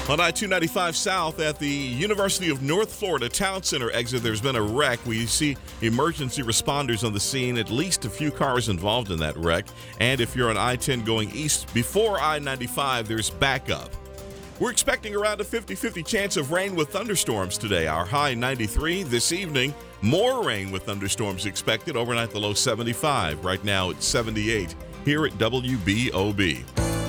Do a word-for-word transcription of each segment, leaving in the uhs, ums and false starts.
On I two ninety-five South at the University of North Florida Town Center exit, there's been a wreck. We see emergency responders on the scene, at least a few cars involved in that wreck. And if you're on I ten going east before I ninety-five, there's backup. We're expecting around a fifty-fifty chance of rain with thunderstorms today. Our high ninety-three this evening. More rain with thunderstorms expected. Overnight, the low seventy-five. Right now, it's seventy-eight here at W B O B.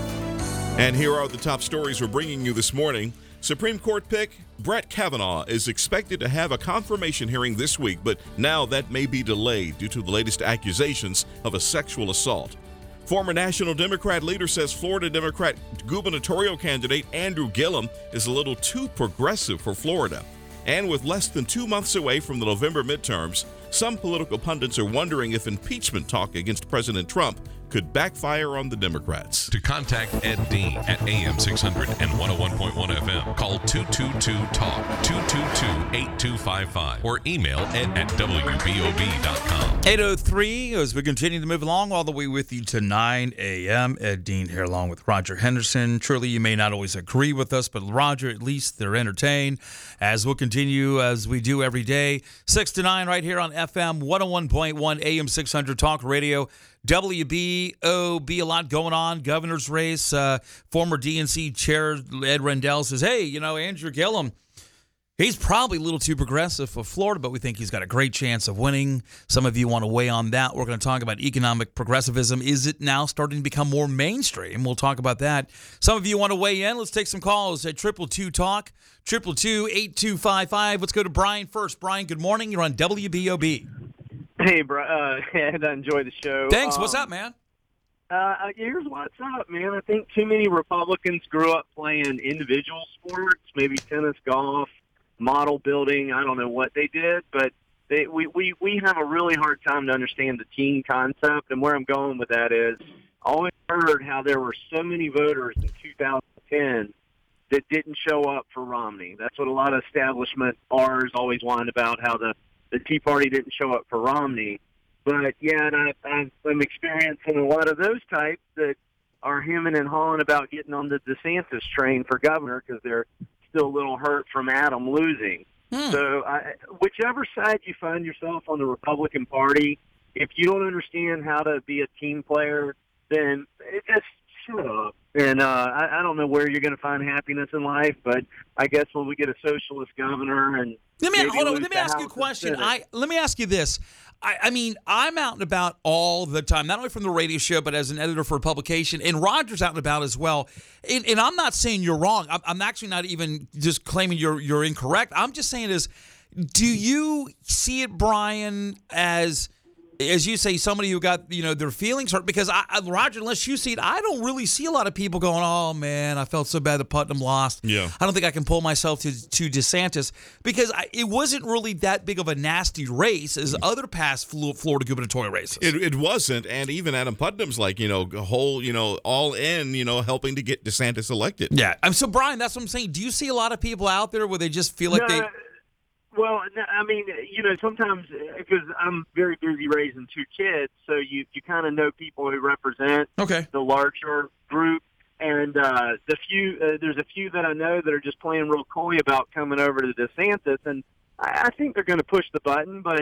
And here are the top stories we're bringing you this morning. Supreme Court pick Brett Kavanaugh is expected to have a confirmation hearing this week, but now that may be delayed due to the latest accusations of a sexual assault. Former National Democrat leader says Florida Democrat gubernatorial candidate Andrew Gillum is a little too progressive for Florida. And with less than two months away from the November midterms, some political pundits are wondering if impeachment talk against President Trump could backfire on the Democrats. To contact Ed Dean at A M six hundred and one oh one point one F M, call two two two talk, two two two, eight two five five, or email ed at W B O B dot com. eight oh three, as we continue to move along all the way with you to nine a.m. Ed Dean here along with Roger Henderson. Truly, you may not always agree with us, but Roger, at least they're entertained, as we'll continue as we do every day, six to nine right here on F M one oh one point one A M six hundred Talk Radio. W B O B, a lot going on. Governor's race. Uh, former D N C chair Ed Rendell says, hey, you know, Andrew Gillum, he's probably a little too progressive for Florida, but we think he's got a great chance of winning. Some of you want to weigh on that. We're going to talk about economic progressivism. Is it now starting to become more mainstream? We'll talk about that. Some of you want to weigh in. Let's take some calls at triple two talk, triple two, eight two five five. Let's go to Brian first. Brian, good morning. You're on W B O B. Hey, bro. Uh, Ed, I enjoy the show. Thanks. Um, What's up, man? Uh, here's what's up, man. I think too many Republicans grew up playing individual sports, maybe tennis, golf, model building. I don't know what they did, but they, we, we, we have a really hard time to understand the team concept. And where I'm going with that is I always heard how there were so many voters in two thousand ten that didn't show up for Romney. That's what a lot of establishment R's always whined about, how the The Tea Party didn't show up for Romney. But, yeah, and I, I, I'm experiencing a lot of those types that are hemming and hawing about getting on the DeSantis train for governor because they're still a little hurt from Adam losing. Hmm. So I, whichever side you find yourself on the Republican Party, if you don't understand how to be a team player, then it just shut up. And uh, I, I don't know where you're going to find happiness in life, but I guess when we get a socialist governor and let me hold on, let me ask you a House question. I let me ask you this. I, I mean, I'm out and about all the time, not only from the radio show, but as an editor for a publication, and Roger's out and about as well. And, and I'm not saying you're wrong. I'm, I'm actually not even just claiming you're you're incorrect. I'm just saying is, do you see it, Brian, as as you say, somebody who got, you know, their feelings hurt? Because, I, I, Roger, unless you see it, I don't really see a lot of people going, oh, man, I felt so bad that Putnam lost. Yeah. I don't think I can pull myself to, to DeSantis because I, it wasn't really that big of a nasty race as other past Florida gubernatorial races. It, it wasn't, and even Adam Putnam's like, you know, whole, you know, all in, you know, helping to get DeSantis elected. Yeah. I'm so, Brian, that's what I'm saying. Do you see a lot of people out there where they just feel like no, they... Well, I mean, you know, sometimes because I'm very busy raising two kids, so you, you kind of know people who represent okay. the larger group. And uh, the few, uh, there's a few that I know that are just playing real coy about coming over to DeSantis, and I, I think they're going to push the button. But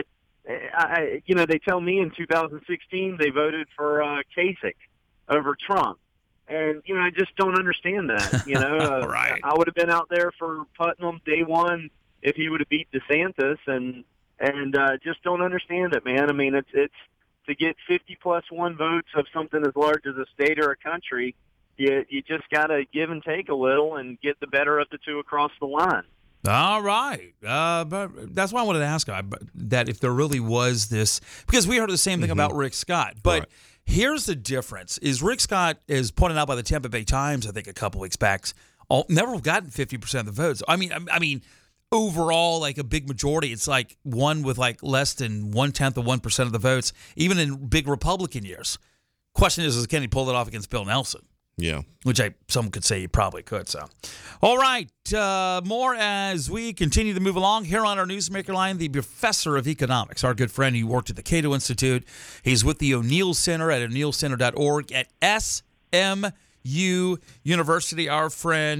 I, you know, they tell me in two thousand sixteen they voted for uh, Kasich over Trump, and you know, I just don't understand that. You know, uh, right. I would have been out there for Putnam day one if he would have beat DeSantis, and and uh, just don't understand it, man. I mean, it's it's to get fifty plus one votes of something as large as a state or a country. You you just got to give and take a little and get the better of the two across the line. All right. Uh, but that's why I wanted to ask uh, that if there really was this, because we heard the same thing mm-hmm. about Rick Scott. But right. here's the difference: is Rick Scott is pointed out by the Tampa Bay Times, I think, a couple weeks back, all, never gotten fifty percent of the votes. I mean, I, I mean. Overall, like a big majority, it's like one with like less than one tenth of one percent of the votes, even in big Republican years. Question is, is can he pull it off against Bill Nelson? Yeah, which I some could say he probably could. So, all right, uh, more as we continue to move along here on our Newsmaker line. The professor of economics, our good friend, he worked at the Cato Institute. He's with the O'Neill Center at o'neill center dot org at S M U University. Our friend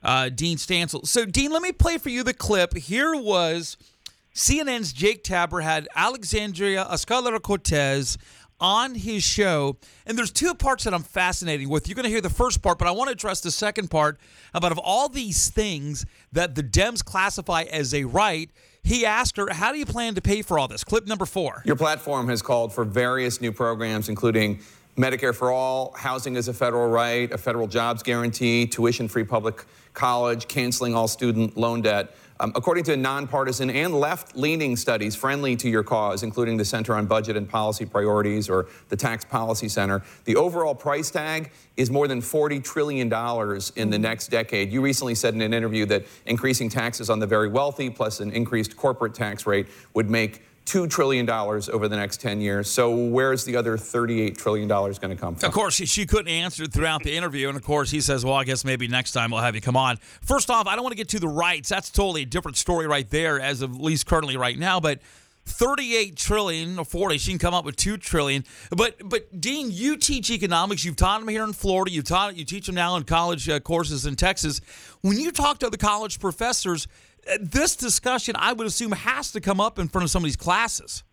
uh, Dean Stansel. So, Dean, let me play for you the clip. Here was C N N's Jake Tapper had Alexandria Ocasio-Cortez on his show, and there's two parts that I'm fascinating with. You're going to hear the first part, but I want to address the second part about of all these things that the Dems classify as a right. He asked her, how do you plan to pay for all this? Clip number four. Your platform has called for various new programs, including Medicare for all, housing as a federal right, a federal jobs guarantee, tuition-free public college, canceling all student loan debt. Um, according to nonpartisan and left-leaning studies friendly to your cause, including the Center on Budget and Policy Priorities or the Tax Policy Center, the overall price tag is more than forty trillion dollars in the next decade. You recently said in an interview that increasing taxes on the very wealthy plus an increased corporate tax rate would make two trillion dollars over the next ten years. So where's the other thirty-eight trillion dollars going to come from? Of course, she, she couldn't answer throughout the interview. And, of course, he says, well, I guess maybe next time we'll have you come on. First off, I don't want to get to the rights. That's totally a different story right there as of at least currently right now. But thirty-eight trillion or forty, she can come up with two trillion. But, but Dean, you teach economics. You've taught them here in Florida. You taught you teach them now in college uh, courses in Texas. When you talk to other college professors, this discussion, I would assume, has to come up in front of some of these classes.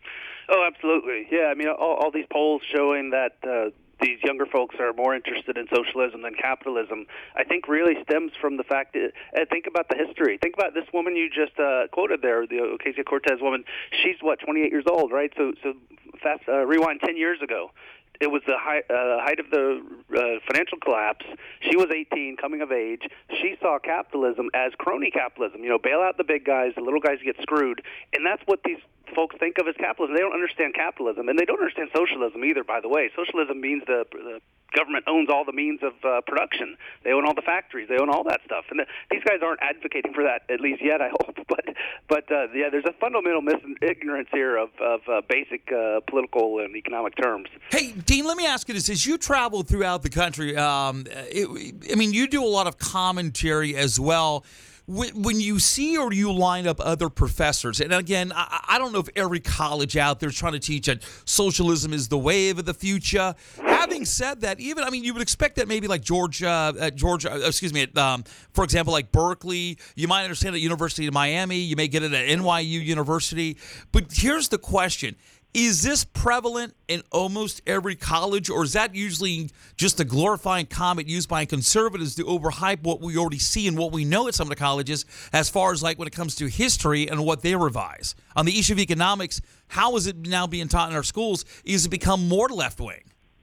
Oh, absolutely. Yeah, I mean, all, all these polls showing that uh, these younger folks are more interested in socialism than capitalism, I think really stems from the fact that, uh, think about the history. Think about this woman you just uh, quoted there, the Ocasio-Cortez woman. She's, what, twenty-eight years old, right? So, so fast uh, rewind ten years ago. It was the high, uh, height of the uh, financial collapse. She was eighteen, coming of age. She saw capitalism as crony capitalism. You know, bail out the big guys, the little guys get screwed. And that's what these folks think of as capitalism. They don't understand capitalism, and they don't understand socialism either, by the way. Socialism means the, the government owns all the means of uh, production. They own all the factories. They own all that stuff. And the, these guys aren't advocating for that, at least yet, I hope. But, but uh, yeah, there's a fundamental mis- ignorance here of, of uh, basic uh, political and economic terms. Hey, Dean, let me ask you this. As you travel throughout the country, um, it, I mean, you do a lot of commentary as well. When you see or you line up other professors, and again, I don't know if every college out there is trying to teach that socialism is the wave of the future. Having said that, even, I mean, you would expect that maybe like Georgia, at Georgia, excuse me, at, um, for example, like Berkeley, you might understand at University of Miami, you may get it at N Y U University. But here's the question. Is this prevalent in almost every college, or is that usually just a glorifying comment used by conservatives to overhype what we already see and what we know at some of the colleges as far as like when it comes to history and what they revise? On the issue of economics, how is it now being taught in our schools? Is it become more left-wing?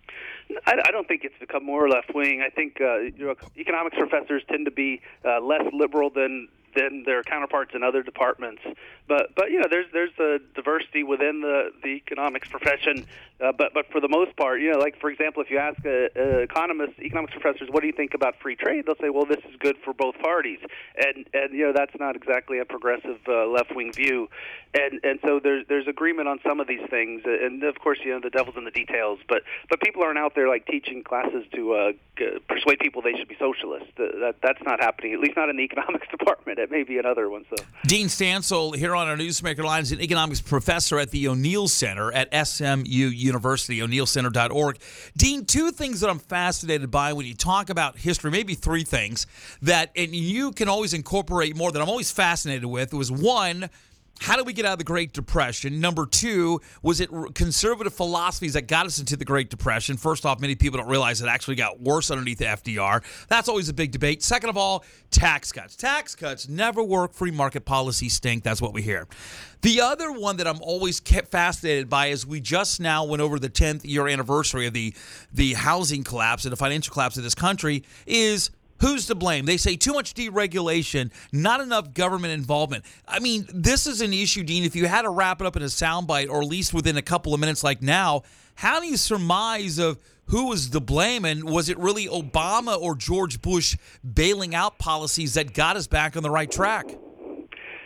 I, I don't think it's become more left-wing. I think uh, you know, economics professors tend to be uh, less liberal than than their counterparts in other departments. But but you know, there's there's a diversity within the, the economics profession. Uh, but but for the most part, you know, like for example, if you ask a, a economists, economics professors, what do you think about free trade? They'll say, well, this is good for both parties. And and you know, that's not exactly a progressive uh, left-wing view. And and so there's there's agreement on some of these things. And of course, you know, the devil's in the details. But but people aren't out there like teaching classes to uh, g- persuade people they should be socialists. Uh, that that's not happening. At least not in the economics department. It may be in other ones though. Dean Stansel here on our Newsmaker line is an economics professor at the O'Neill Center at S M U University, o'neill center dot org. Dean, two things that I'm fascinated by when you talk about history, maybe three things that, and you can always incorporate more that I'm always fascinated with. It was one, how did we get out of the Great Depression? Number two, was it conservative philosophies that got us into the Great Depression? First off, many people don't realize it actually got worse underneath F D R. That's always a big debate. Second of all, tax cuts. Tax cuts never work. Free market policies stink. That's what we hear. The other one that I'm always kept fascinated by is we just now went over the tenth year anniversary of the, the housing collapse and the financial collapse of this country is who's to blame? They say too much deregulation, not enough government involvement. I mean, this is an issue, Dean. If you had to wrap it up in a soundbite or at least within a couple of minutes like now, how do you surmise of who was to blame? And was it really Obama or George Bush bailing out policies that got us back on the right track?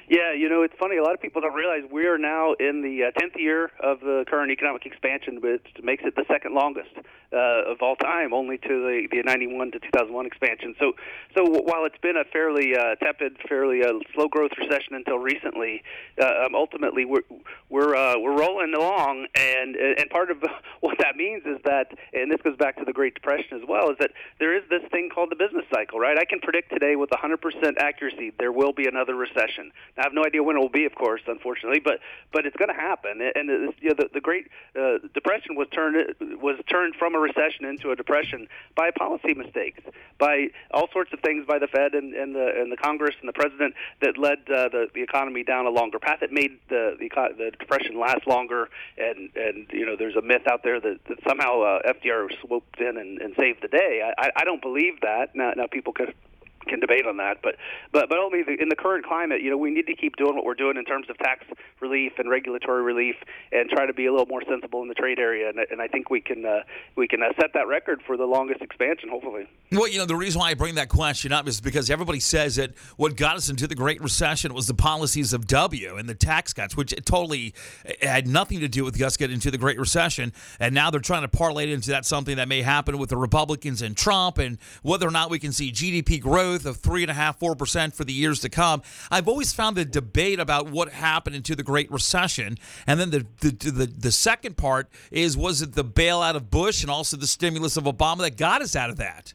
Yeah, you know, it's funny. A lot of people don't realize we are now in the uh, tenth year of the current economic expansion, which makes it the second longest uh, of all time, only to the, the ninety-one to two thousand one expansion. So, so while it's been a fairly uh, tepid, fairly uh, slow growth recession until recently, uh, um, ultimately we're we're uh, we're rolling along, and and part of what that means is that, and this goes back to the Great Depression as well, is that there is this thing called the business cycle, right? I can predict today with one hundred percent accuracy there will be another recession. I have no idea when it will be, of course, unfortunately, but but it's going to happen. And it, you know, the, the Great uh, Depression was turned was turned from a recession into a depression by policy mistakes, by all sorts of things by the Fed and, and the and the Congress and the President that led uh, the the economy down a longer path. It made the the, the depression last longer. And and you know, there's a myth out there that, that somehow uh, F D R swooped in and, and saved the day. I, I don't believe that. Now, now people could. can debate on that, but but but only the, in the current climate, you know, we need to keep doing what we're doing in terms of tax relief and regulatory relief, and try to be a little more sensible in the trade area. And, and I think we can uh, we can uh, set that record for the longest expansion, hopefully. Well, you know, the reason why I bring that question up is because everybody says that what got us into the Great Recession was the policies of W and the tax cuts, which totally had nothing to do with us getting into the Great Recession. And now they're trying to parlay it into that something that may happen with the Republicans and Trump, and whether or not we can see G D P growth of three and a half, four percent for the years to come. I've always found the debate about what happened into the Great Recession, and then the the the, the second part is, was it the bailout of Bush and also the stimulus of Obama that got us out of that?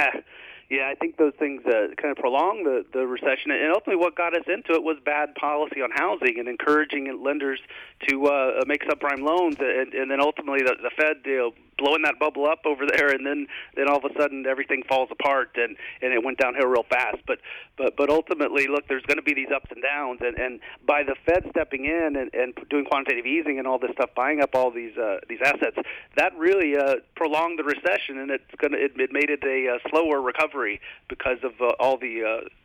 Yeah, I think those things uh, kind of prolonged the, the recession, and ultimately what got us into it was bad policy on housing and encouraging lenders to uh, make subprime loans, and, and then ultimately the, the Fed, you know, blowing that bubble up over there, and then, then all of a sudden everything falls apart, and, and it went downhill real fast. But but but ultimately, look, there's going to be these ups and downs, and, and by the Fed stepping in and, and doing quantitative easing and all this stuff, buying up all these uh, these assets, that really uh, prolonged the recession, and it's going to it, it made it a uh, slower recovery because of uh, all the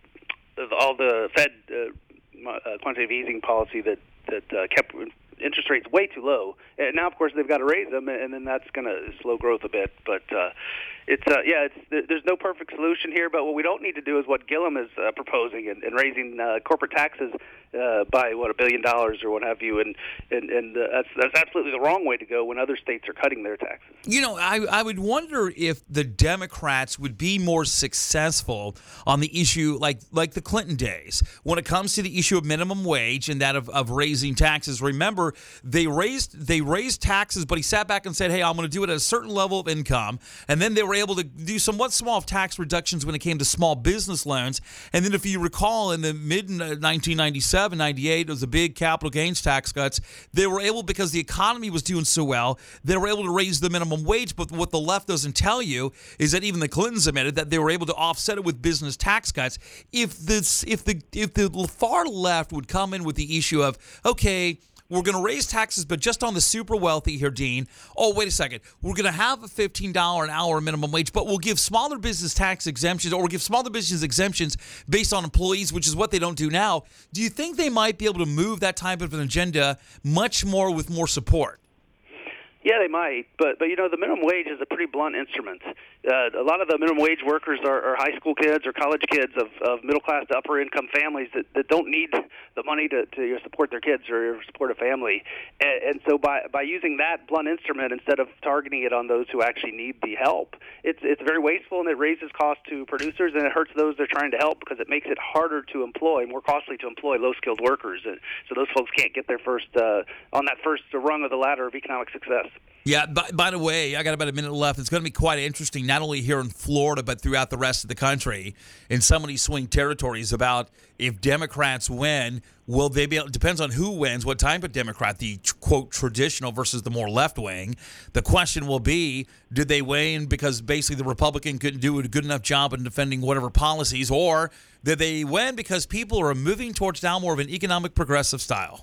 uh, all the Fed uh, uh, quantitative easing policy that that uh, kept interest rates way too low. And now, of course, they've got to raise them, and then that's going to slow growth a bit. But uh, it's uh, yeah, it's there's no perfect solution here. But what we don't need to do is what Gillum is uh, proposing, and, and raising uh, corporate taxes uh, by what a billion dollars or what have you. And and and uh, that's that's absolutely the wrong way to go when other states are cutting their taxes. You know, I I would wonder if the Democrats would be more successful on the issue like like the Clinton days when it comes to the issue of minimum wage and that of, of raising taxes. Remember, they raised they raised taxes, but he sat back and said, hey, I'm going to do it at a certain level of income. And then they were able to do somewhat small tax reductions when it came to small business loans. And then if you recall, in the mid nineteen ninety-seven, ninety-eight, it was a big capital gains tax cuts. They were able, because the economy was doing so well, they were able to raise the minimum wage. But what the left doesn't tell you is that even the Clintons admitted that they were able to offset it with business tax cuts. If this, if the if the far left would come in with the issue of, okay, we're going to raise taxes, but just on the super wealthy here, Dean. Oh, wait a second. We're going to have a fifteen dollars an hour minimum wage, but we'll give smaller business tax exemptions, or we'll give smaller business exemptions based on employees, which is what they don't do now. Do you think they might be able to move that type of an agenda much more with more support? Yeah, they might, but but you know, the minimum wage is a pretty blunt instrument. Uh, a lot of the minimum wage workers are, are high school kids or college kids of, of middle class to upper income families that, that don't need the money to, to support their kids or support a family, and, and so by by using that blunt instrument instead of targeting it on those who actually need the help, it's it's very wasteful, and it raises costs to producers, and it hurts those they're trying to help because it makes it harder to employ, more costly to employ low skilled workers, and so those folks can't get their first uh, on that first rung of the ladder of economic success. Yeah, by, by the way, I got about a minute left. It's going to be quite interesting, not only here in Florida, but throughout the rest of the country in some of these swing territories about if Democrats win, will they be able, it depends on who wins, what type of Democrat, the, quote, traditional versus the more left wing. The question will be, did they win because basically the Republican couldn't do a good enough job in defending whatever policies, or did they win because people are moving towards now more of an economic progressive style?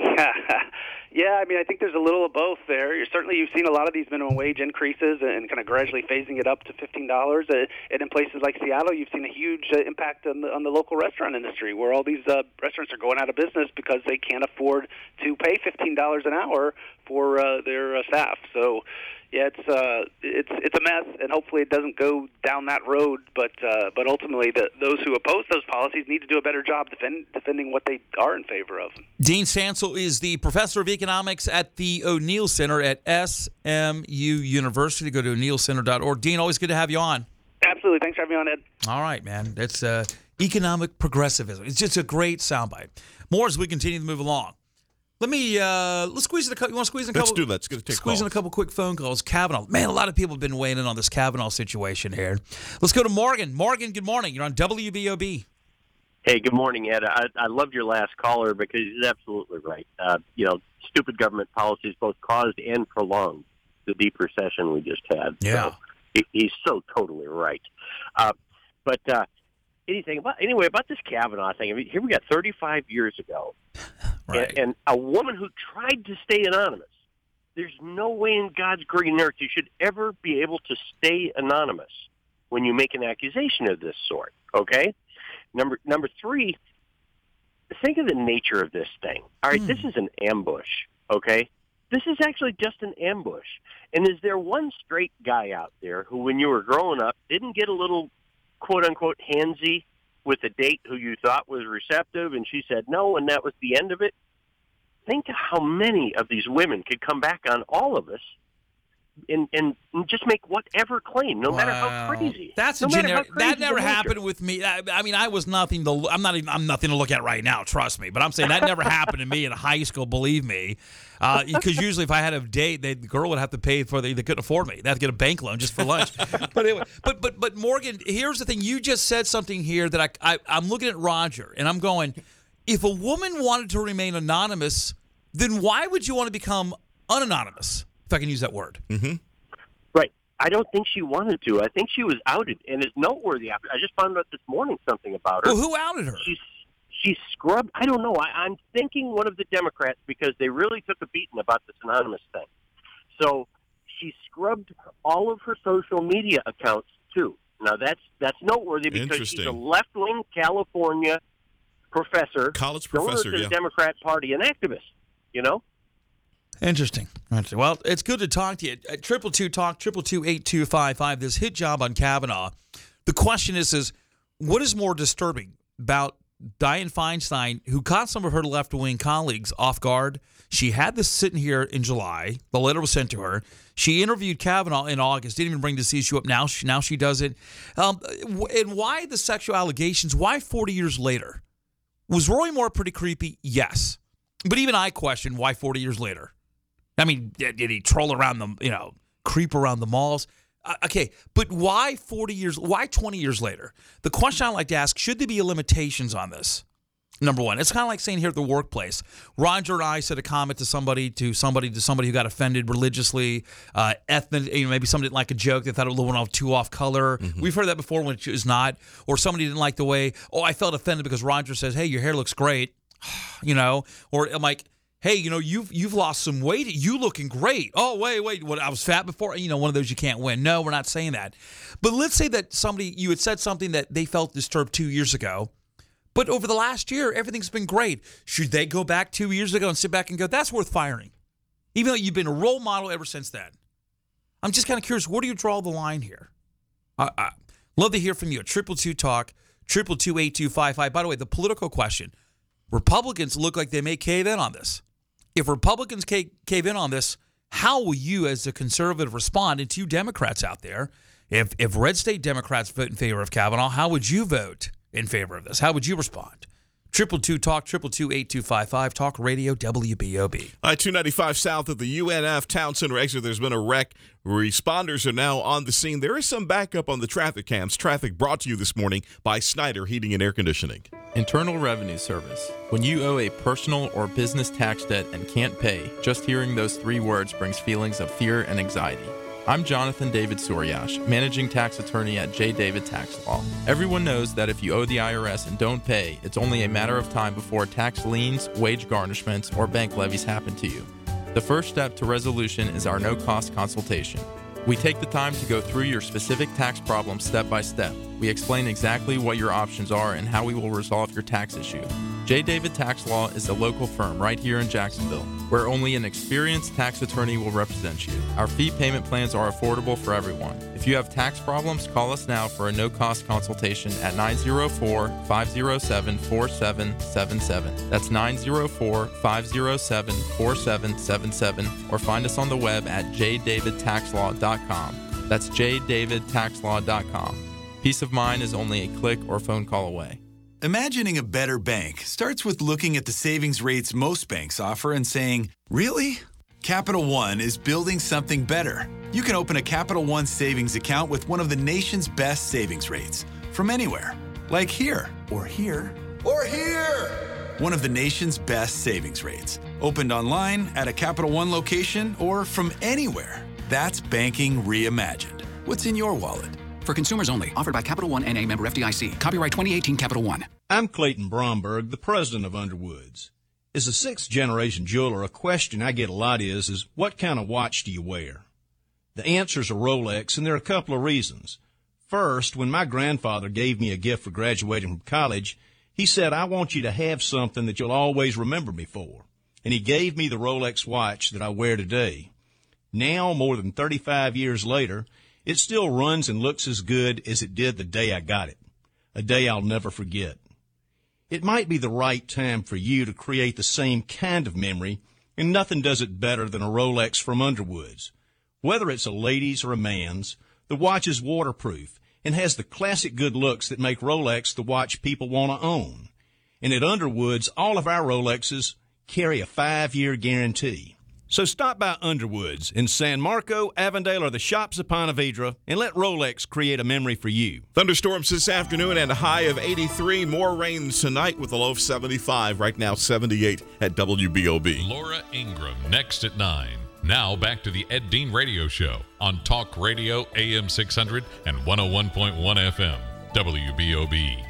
Yeah, I mean, I think there's a little of both there. You're, certainly, you've seen a lot of these minimum wage increases and kind of gradually phasing it up to fifteen dollars. Uh, and in places like Seattle, you've seen a huge uh, impact on the, on the local restaurant industry, where all these uh, restaurants are going out of business because they can't afford to pay fifteen dollars an hour for uh, their uh, staff. So, yeah, it's uh, it's it's a mess, and hopefully it doesn't go down that road. But uh, but ultimately, the, those who oppose those policies need to do a better job defend, defending what they are in favor of. Dean Stansel is the professor of economics at the O'Neill Center at S M U University. Go to o'neill center dot org. Dean, always good to have you on. Absolutely. Thanks for having me on, Ed. All right, man. That's uh, economic progressivism. It's just a great soundbite. More as we continue to move along. Let me uh, let's squeeze in a couple. You want to squeeze in a couple? Let's do that. Let's get to take Squeeze calls. in a couple quick phone calls. Kavanaugh. Man, a lot of people have been weighing in on this Kavanaugh situation here. Let's go to Morgan. Morgan, good morning. You're on W B O B. Hey, good morning, Ed. I, I loved your last caller because he's absolutely right. Uh, you know, stupid government policies both caused and prolonged the deep recession we just had. Yeah. So he, he's so totally right. Uh, but uh, anything about anyway about this Kavanaugh thing. I mean, here we got thirty-five years ago. Right. And, and a woman who tried to stay anonymous. There's no way in God's green earth you should ever be able to stay anonymous when you make an accusation of this sort, okay? Number number three, think of the nature of this thing. All right, mm. this is an ambush, okay? This is actually just an ambush. And is there one straight guy out there who, when you were growing up, didn't get a little, quote-unquote, handsy with a date who you thought was receptive, and she said no, and that was the end of it? Think of how many of these women could come back on all of us and, and just make whatever claim, no wow. matter how crazy. That's no a generic. That never happened nature. with me. I, I mean, I was nothing to. I'm not even. I'm nothing to look at right now. Trust me. But I'm saying that never happened to me in high school. Believe me, because uh, usually if I had a date, they, the girl would have to pay for the. They couldn't afford me. They had to get a bank loan just for lunch. but anyway, but but but Morgan, here's the thing. You just said something here that I, I I'm looking at Roger and I'm going. If a woman wanted to remain anonymous, then why would you want to become unanonymous? If I can use that word. Mm-hmm. Right. I don't think she wanted to. I think she was outed, and it's noteworthy. I just found out this morning something about her. Well, who outed her? She's she scrubbed. I don't know. I, I'm thinking one of the Democrats because they really took a beating about this anonymous thing. So she scrubbed all of her social media accounts too. Now that's that's noteworthy because she's a left-wing California professor, college professor, to yeah, the Democrat Party, an activist. You know. Interesting. Well, it's good to talk to you. Triple two talk triple two eight two five five. This hit job on Kavanaugh. The question is: is what is more disturbing about Dianne Feinstein, who caught some of her left wing colleagues off guard? She had this sitting here in July. The letter was sent to her. She interviewed Kavanaugh in August. Didn't even bring this issue up. Now, she, now she does it. Um, and why the sexual allegations? Why forty years later? Was Roy Moore pretty creepy? Yes, but even I question why forty years later. I mean, did he troll around the, you know, creep around the malls? Uh, okay, but why forty years, why twenty years later? The question I like to ask, should there be limitations on this? Number one, it's kind of like saying here at the workplace. Roger and I said a comment to somebody, to somebody, to somebody who got offended religiously, uh, ethnic, you know, maybe somebody didn't like a joke, they thought it went off too off color. Mm-hmm. We've heard that before when it was not. Or somebody didn't like the way, oh, I felt offended because Roger says, hey, your hair looks great, you know, or I'm like, hey, you know, you've you've lost some weight. You looking great. Oh, wait, wait. What, I was fat before? You know, one of those you can't win. No, we're not saying that. But let's say that somebody, you had said something that they felt disturbed two years ago, but over the last year, everything's been great. Should they go back two years ago and sit back and go, that's worth firing? Even though you've been a role model ever since then. I'm just kind of curious, where do you draw the line here? I, I love to hear from you. Triple two talk, triple two eight two five five. By the way, the political question, Republicans look like they may cave in on this. If Republicans cave in on this, how will you as a conservative respond? And to you Democrats out there, if if red state Democrats vote in favor of Kavanaugh, how would you vote in favor of this? How would you respond? Triple two talk, triple two eight two five five, Talk Radio W B O B. I two ninety-five south of the U N F Town Center exit. There's been a wreck. Responders are now on the scene. There is some backup on the traffic cams. Traffic brought to you this morning by Snyder Heating and Air Conditioning. Internal Revenue Service. When you owe a personal or business tax debt and can't pay, just hearing those three words brings feelings of fear and anxiety. I'm Jonathan David Suryash, Managing Tax Attorney at J. David Tax Law. Everyone knows that if you owe the I R S and don't pay, it's only a matter of time before tax liens, wage garnishments, or bank levies happen to you. The first step to resolution is our no-cost consultation. We take the time to go through your specific tax problem step by step. We explain exactly what your options are and how we will resolve your tax issue. J. David Tax Law is a local firm right here in Jacksonville, where only an experienced tax attorney will represent you. Our fee payment plans are affordable for everyone. If you have tax problems, call us now for a no-cost consultation at nine oh four, five oh seven, four seven seven seven. That's nine oh four, five oh seven, four seven seven seven, or find us on the web at j david tax law dot com. That's j david tax law dot com. Peace of mind is only a click or phone call away. Imagining a better bank starts with looking at the savings rates most banks offer and saying, really? Capital One is building something better. You can open a Capital One savings account with one of the nation's best savings rates from anywhere, like here, or here, or here. One of the nation's best savings rates. Opened online, at a Capital One location, or from anywhere. That's banking reimagined. What's in your wallet? For consumers only. Offered by Capital One N A, member F D I C. Copyright twenty eighteen Capital One. I'm Clayton Bromberg, the president of Underwoods. As a sixth-generation jeweler, a question I get a lot is, is what kind of watch do you wear? The answer is a Rolex, and there are a couple of reasons. First, when my grandfather gave me a gift for graduating from college, he said, I want you to have something that you'll always remember me for. And he gave me the Rolex watch that I wear today. Now, more than thirty-five years later, it still runs and looks as good as it did the day I got it, a day I'll never forget. It might be the right time for you to create the same kind of memory, and nothing does it better than a Rolex from Underwoods. Whether it's a lady's or a man's, the watch is waterproof and has the classic good looks that make Rolex the watch people want to own. And at Underwoods, all of our Rolexes carry a five-year guarantee. So stop by Underwoods in San Marco, Avondale, or the shops of Ponte Vedra, and let Rolex create a memory for you. Thunderstorms this afternoon and a high of eighty-three. More rain tonight with a low of seventy-five. Right now, seventy-eight at W B O B. Laura Ingram next at nine. Now back to the Ed Dean Radio Show on Talk Radio A M six hundred and one oh one point one F M, W B O B.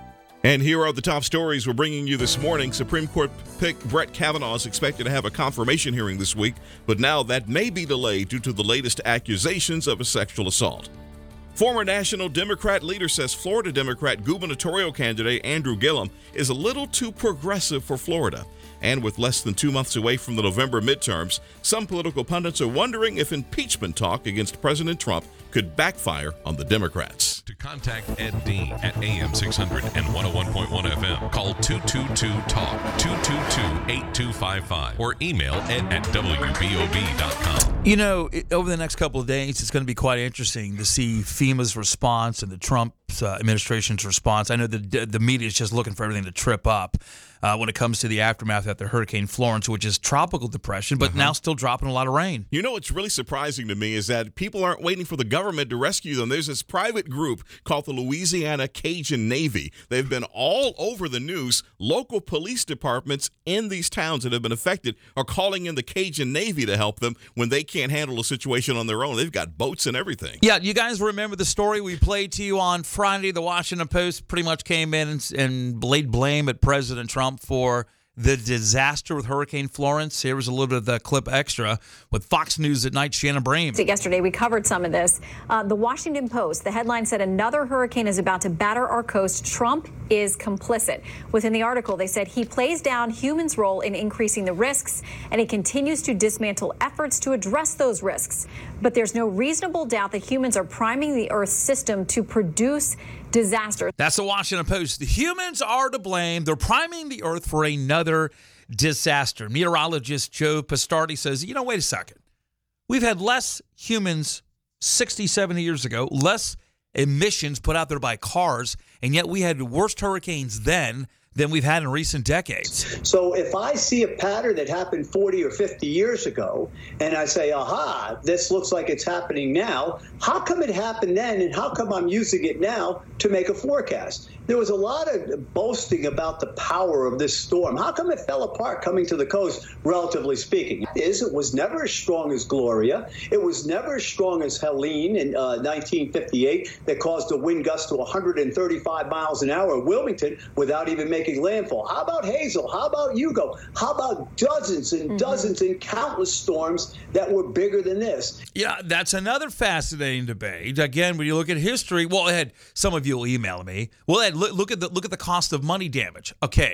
And here are the top stories we're bringing you this morning. Supreme Court pick Brett Kavanaugh is expected to have a confirmation hearing this week, but now that may be delayed due to the latest accusations of a sexual assault. Former National Democrat leader says Florida Democrat gubernatorial candidate Andrew Gillum is a little too progressive for Florida. And with less than two months away from the November midterms, some political pundits are wondering if impeachment talk against President Trump could backfire on the Democrats. To contact Ed Dean at A M six hundred and one oh one point one F M, call two two two talk, two two two, eight two five five, or email ed at w b o b dot com. You know, it, over the next couple of days, it's going to be quite interesting to see FEMA's response and the Trump uh, administration's response. I know the the media is just looking for everything to trip up uh, when it comes to the aftermath after Hurricane Florence, which is tropical depression, but uh-huh. now still dropping a lot of rain. You know what's really surprising to me is that people aren't waiting for the government to rescue them. There's this private group called the Louisiana Cajun Navy. They've been all over the news. Local police departments in these towns that have been affected are calling in the Cajun Navy to help them when they can't handle a situation on their own. They've got boats and everything. Yeah, you guys remember the story we played to you on Friday? The Washington Post pretty much came in and, and laid blame at President Trump for the disaster with Hurricane Florence. Here was a little bit of the clip extra with Fox News at Night, Shannon Brame. Yesterday, we covered some of this. Uh, the Washington Post, the headline said, another hurricane is about to batter our coast. Trump is complicit. Within the article, they said he plays down humans' role in increasing the risks, and he continues to dismantle efforts to address those risks. But there's no reasonable doubt that humans are priming the Earth's system to produce disaster. That's the Washington Post. The humans are to blame. They're priming the Earth for another disaster. Meteorologist Joe Pastardi says, you know, wait a second. We've had less humans sixty, seventy years ago, less emissions put out there by cars, and yet we had worse hurricanes then than we've had in recent decades. So if I see a pattern that happened forty or fifty years ago, and I say, aha, this looks like it's happening now, how come it happened then, and how come I'm using it now to make a forecast? There was a lot of boasting about the power of this storm. How come it fell apart coming to the coast, relatively speaking? It is, it was never as strong as Gloria. It was never as strong as Helene in uh, nineteen fifty-eight that caused a wind gust to one hundred thirty-five miles an hour in Wilmington without even making landfall. How about Hazel? How about Hugo? How about dozens and mm-hmm. dozens and countless storms that were bigger than this? Yeah, that's another fascinating debate. Again, when you look at history, well, Ed, some of you will email me. Well, Ed, look, look at the look at the cost of money damage. Okay,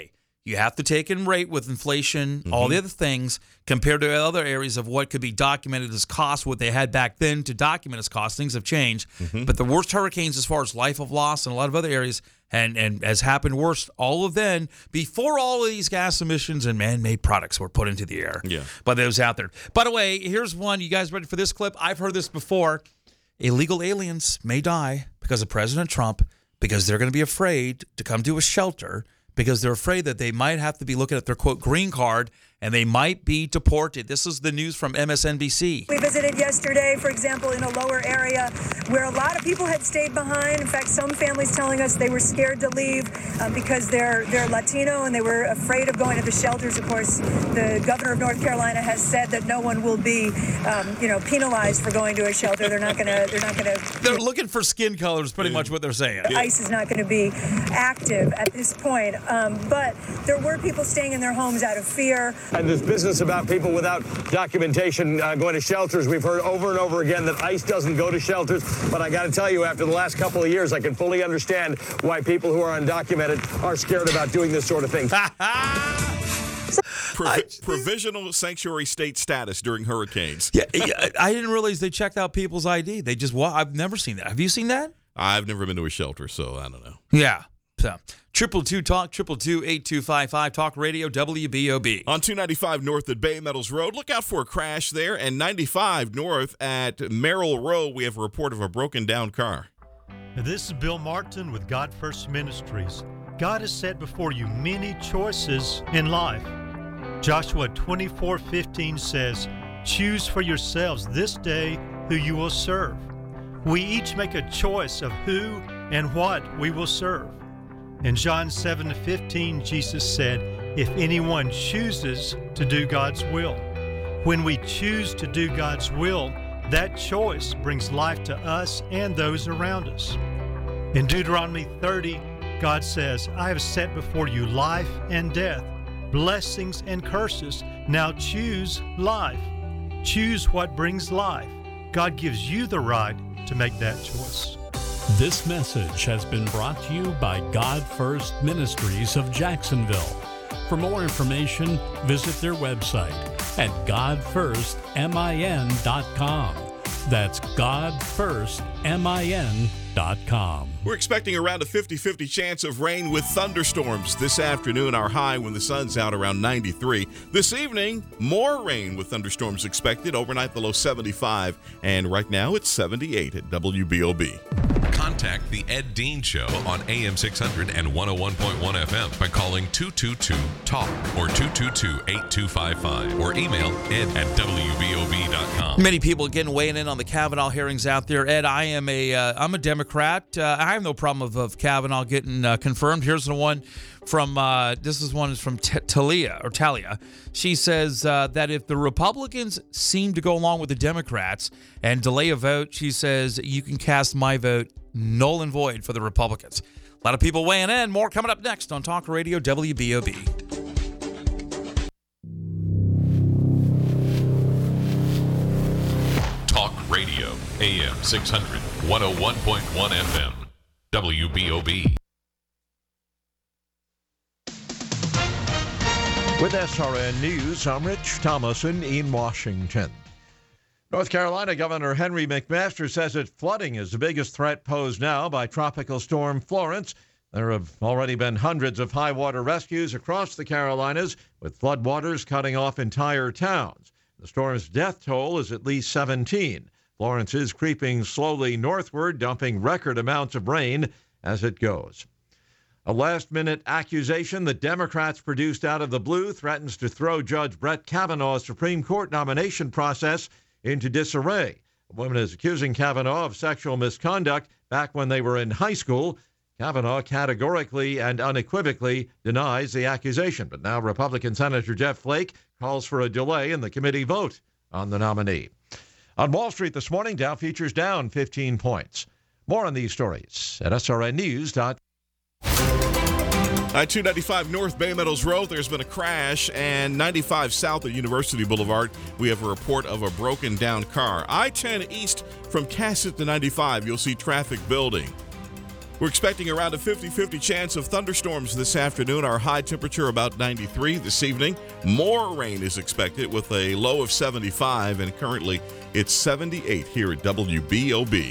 You have to take in rate with inflation, mm-hmm. all the other things, compared to other areas of what could be documented as cost, what they had back then to document as cost. Things have changed. Mm-hmm. But the worst hurricanes as far as life of loss and a lot of other areas, and, and has happened worse all of then, before all of these gas emissions and man-made products were put into the air. Yeah. But those out there. By the way, here's one. You guys ready for this clip? I've heard this before. Illegal aliens may die because of President Trump, because they're going to be afraid to come to a shelter, because they're afraid that they might have to be looking at their, quote, green card, and they might be deported. This is the news from M S N B C. We visited yesterday, for example, in a lower area where a lot of people had stayed behind. In fact, some families telling us they were scared to leave uh, because they're they're Latino and they were afraid of going to the shelters. Of course, the governor of North Carolina has said that no one will be, um, you know, penalized for going to a shelter. They're not going to. They're not going to. They're looking for skin color is pretty much what they're saying. ICE is not going to be active at this point, um, but there were people staying in their homes out of fear. And this business about people without documentation uh, going to shelters, we've heard over and over again that ICE doesn't go to shelters. But I got to tell you, after the last couple of years, I can fully understand why people who are undocumented are scared about doing this sort of thing. Provi- provisional sanctuary state status during hurricanes. Yeah, I didn't realize they checked out people's I D. They just, well, I've never seen that. Have you seen that? I've never been to a shelter, so I don't know. Yeah. So, triple two talk, triple two eight two five five, Talk Radio, W B O B. On two ninety-five north at Bay Meadows Road, look out for a crash there. And ninety-five north at Merrill Row, we have a report of a broken down car. This is Bill Martin with God First Ministries. God has set before you many choices in life. Joshua twenty-four fifteen says, "Choose for yourselves this day who you will serve." We each make a choice of who and what we will serve. In John seven fifteen, Jesus said, "If anyone chooses to do God's will." When we choose to do God's will, that choice brings life to us and those around us. In Deuteronomy thirty, God says, "I have set before you life and death, blessings and curses. Now choose life." Choose what brings life. God gives you the right to make that choice. This message has been brought to you by God First Ministries of Jacksonville. For more information, visit their website at god first min dot com. That's god first min dot com. We're expecting around a fifty-fifty chance of rain with thunderstorms this afternoon. Our high when the sun's out around ninety-three. This evening, more rain with thunderstorms expected. Overnight, the low seventy-five. And right now, it's seventy-eight at W B O B. Contact the Ed Dean Show on A M six hundred and one oh one point one F M by calling two two two talk or two two two eight two five five or email ed at W B O B dot com. Many people again weighing in on the Kavanaugh hearings out there. Ed, I am a uh, I'm a Democrat. Uh, I have no problem of, of Kavanaugh getting uh, confirmed. Here's the one from uh, this is one is from T- Talia or Talia. She says uh, that if the Republicans seem to go along with the Democrats and delay a vote, she says you can cast my vote null and void for the Republicans. A lot of people weighing in. More coming up next on Talk Radio W B O B. Talk Radio, A M six hundred, one oh one point one F M, W B O B. With S R N News, I'm Rich Thomason in Washington. North Carolina Governor Henry McMaster says that flooding is the biggest threat posed now by Tropical Storm Florence. There have already been hundreds of high water rescues across the Carolinas, with floodwaters cutting off entire towns. The storm's death toll is at least seventeen. Florence is creeping slowly northward, dumping record amounts of rain as it goes. A last-minute accusation the Democrats produced out of the blue threatens to throw Judge Brett Kavanaugh's Supreme Court nomination process into disarray. A woman is accusing Kavanaugh of sexual misconduct back when they were in high school. Kavanaugh categorically and unequivocally denies the accusation. But now Republican Senator Jeff Flake calls for a delay in the committee vote on the nominee. On Wall Street this morning, Dow futures down fifteen points. More on these stories at S R N news dot com. I two ninety-five North Bay Meadows Road, there's been a crash, and ninety-five South at University Boulevard, we have a report of a broken down car. I ten East from Cassett to ninety-five, you'll see traffic building. We're expecting around a fifty-fifty chance of thunderstorms this afternoon. Our high temperature about ninety-three this evening. More rain is expected with a low of seventy-five, and currently it's seventy-eight here at W B O B.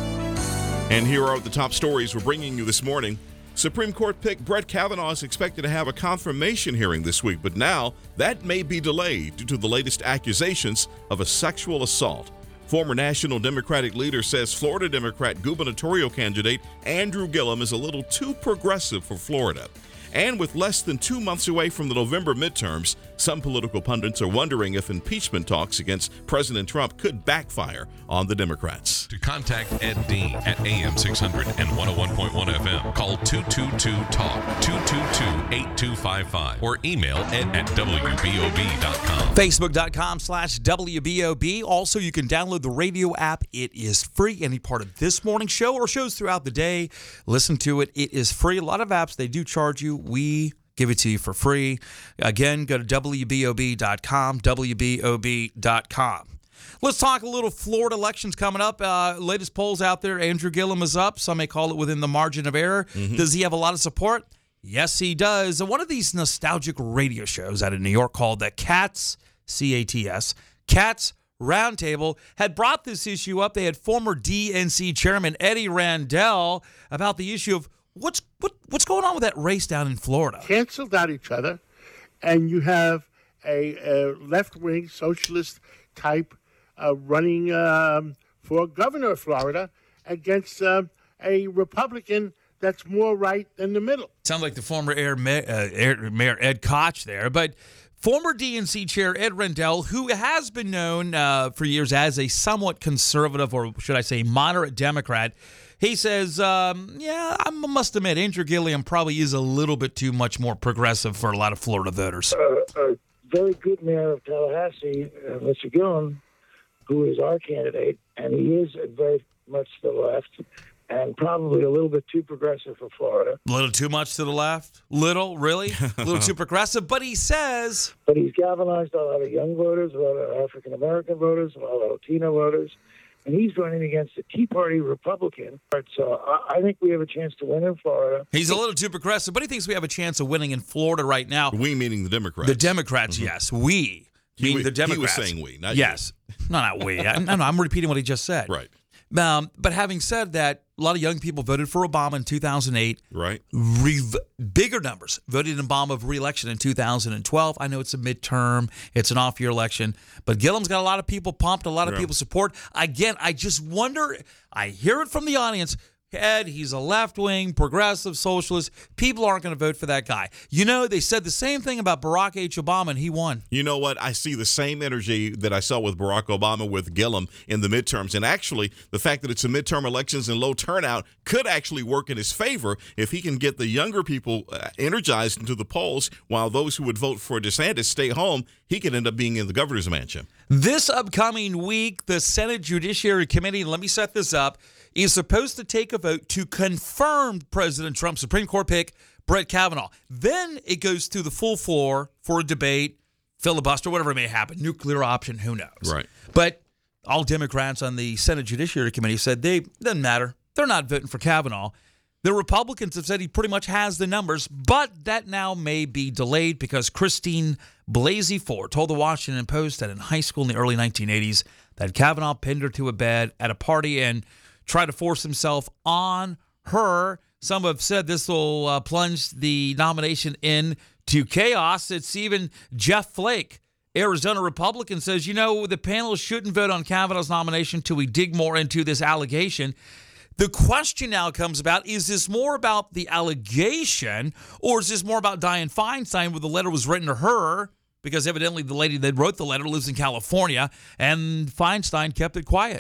And here are the top stories we're bringing you this morning. Supreme Court pick Brett Kavanaugh is expected to have a confirmation hearing this week, but now that may be delayed due to the latest accusations of a sexual assault. Former National Democratic leader says Florida Democrat gubernatorial candidate Andrew Gillum is a little too progressive for Florida. And with less than two months away from the November midterms, some political pundits are wondering if impeachment talks against President Trump could backfire on the Democrats. To contact Ed Dean at A M six hundred and one oh one point one F M, call two two two talk, two two two, eight two five five, or email ed at W B O B dot com. Facebook.com slash WBOB. Also, you can download the radio app. It is free. Any part of this morning show or shows throughout the day, listen to it. It is free. A lot of apps, they do charge you. We give it to you for free. Again, go to W B O B dot com, W B O B dot com. Let's talk a little Florida elections coming up. Uh, latest polls out there, Andrew Gillum is up. Some may call it within the margin of error. Mm-hmm. Does he have a lot of support? Yes, he does. One of these nostalgic radio shows out of New York called the Cats, C A T S, Cats Roundtable, had brought this issue up. They had former D N C chairman Eddie Randell about the issue of what's what, what's going on with that race down in Florida. Canceled out each other, and you have a, a left-wing socialist type uh, running um, for governor of Florida against uh, a Republican that's more right than the middle. Sounds like the former Air, uh, Air, Mayor Ed Koch there, but former D N C chair Ed Rendell, who has been known uh, for years as a somewhat conservative, or should I say moderate Democrat, he says, um, yeah, I must admit, Andrew Gillum probably is a little bit too much more progressive for a lot of Florida voters. Uh, a very good mayor of Tallahassee, uh, Mister Gillum, who is our candidate, and he is very much to the left, and probably a little bit too progressive for Florida. A little too much to the left? Little? Really? A little too progressive? But he says... But he's galvanized a lot of young voters, a lot of African-American voters, a lot of Latino voters, and he's running against a Tea Party Republican. So I think we have a chance to win in Florida. He's a little too progressive, but he thinks we have a chance of winning in Florida right now. We meaning the Democrats. The Democrats, mm-hmm. Yes. We. Meaning he, the Democrats. He was saying we, not yes. you. Yes. No, not we. I, no, no, I'm repeating what he just said. Right. Um, but having said that, a lot of young people voted for Obama in two thousand eight. Right. Re- bigger numbers voted in Obama for re-election in two thousand twelve. I know it's a midterm. It's an off-year election. But Gillum's got a lot of people pumped, a lot of yeah. people support. Again, I just wonder, I hear it from the audience, Ed, he's a left-wing, progressive, socialist. People aren't going to vote for that guy. You know, they said the same thing about Barack H. Obama, and he won. You know what? I see the same energy that I saw with Barack Obama with Gillum in the midterms. And actually, the fact that it's a midterm elections and low turnout could actually work in his favor if he can get the younger people uh, energized into the polls, while those who would vote for DeSantis stay home. He could end up being in the governor's mansion. This upcoming week, the Senate Judiciary Committee, let me set this up, is supposed to take a vote to confirm President Trump's Supreme Court pick, Brett Kavanaugh. Then it goes to the full floor for a debate, filibuster, whatever may happen, nuclear option, who knows. Right. But all Democrats on the Senate Judiciary Committee said they doesn't matter. They're not voting for Kavanaugh. The Republicans have said he pretty much has the numbers, but that now may be delayed because Christine Blasey Ford told the Washington Post that in high school in the early nineteen eighties that Kavanaugh pinned her to a bed at a party and tried to force himself on her. Some have said this will uh, plunge the nomination into chaos. It's even Jeff Flake, Arizona Republican, says, you know, the panel shouldn't vote on Kavanaugh's nomination until we dig more into this allegation. The question now comes about, is this more about the allegation, or is this more about Dianne Feinstein, where the letter was written to her, because evidently the lady that wrote the letter lives in California, and Feinstein kept it quiet.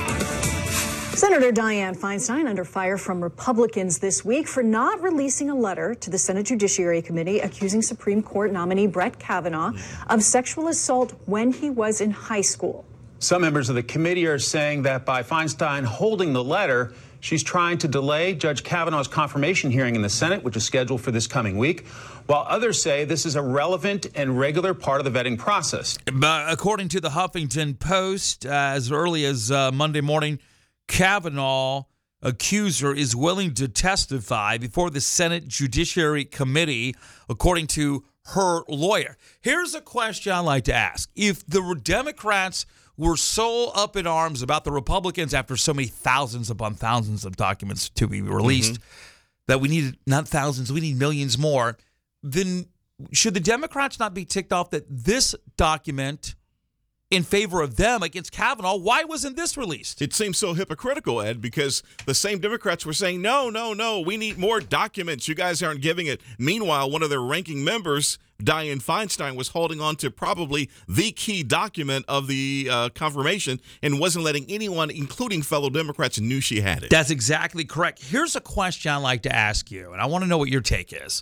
Senator Dianne Feinstein under fire from Republicans this week for not releasing a letter to the Senate Judiciary Committee accusing Supreme Court nominee Brett Kavanaugh of sexual assault when he was in high school. Some members of the committee are saying that by Feinstein holding the letter, she's trying to delay Judge Kavanaugh's confirmation hearing in the Senate, which is scheduled for this coming week, while others say this is a relevant and regular part of the vetting process. But according to the Huffington Post, uh, as early as uh, Monday morning, Kavanaugh accuser is willing to testify before the Senate Judiciary Committee, according to her lawyer. Here's a question I like to ask. If the Democrats were so up in arms about the Republicans after so many thousands upon thousands of documents to be released, mm-hmm. that we needed not thousands, we need millions more, then should the Democrats not be ticked off that this document in favor of them against Kavanaugh, why wasn't this released? It seems so hypocritical, Ed, because the same Democrats were saying, no, no, no, we need more documents. You guys aren't giving it. Meanwhile, one of their ranking members, Dianne Feinstein, was holding on to probably the key document of the uh, confirmation and wasn't letting anyone, including fellow Democrats, knew she had it. That's exactly correct. Here's a question I'd like to ask you, and I want to know what your take is.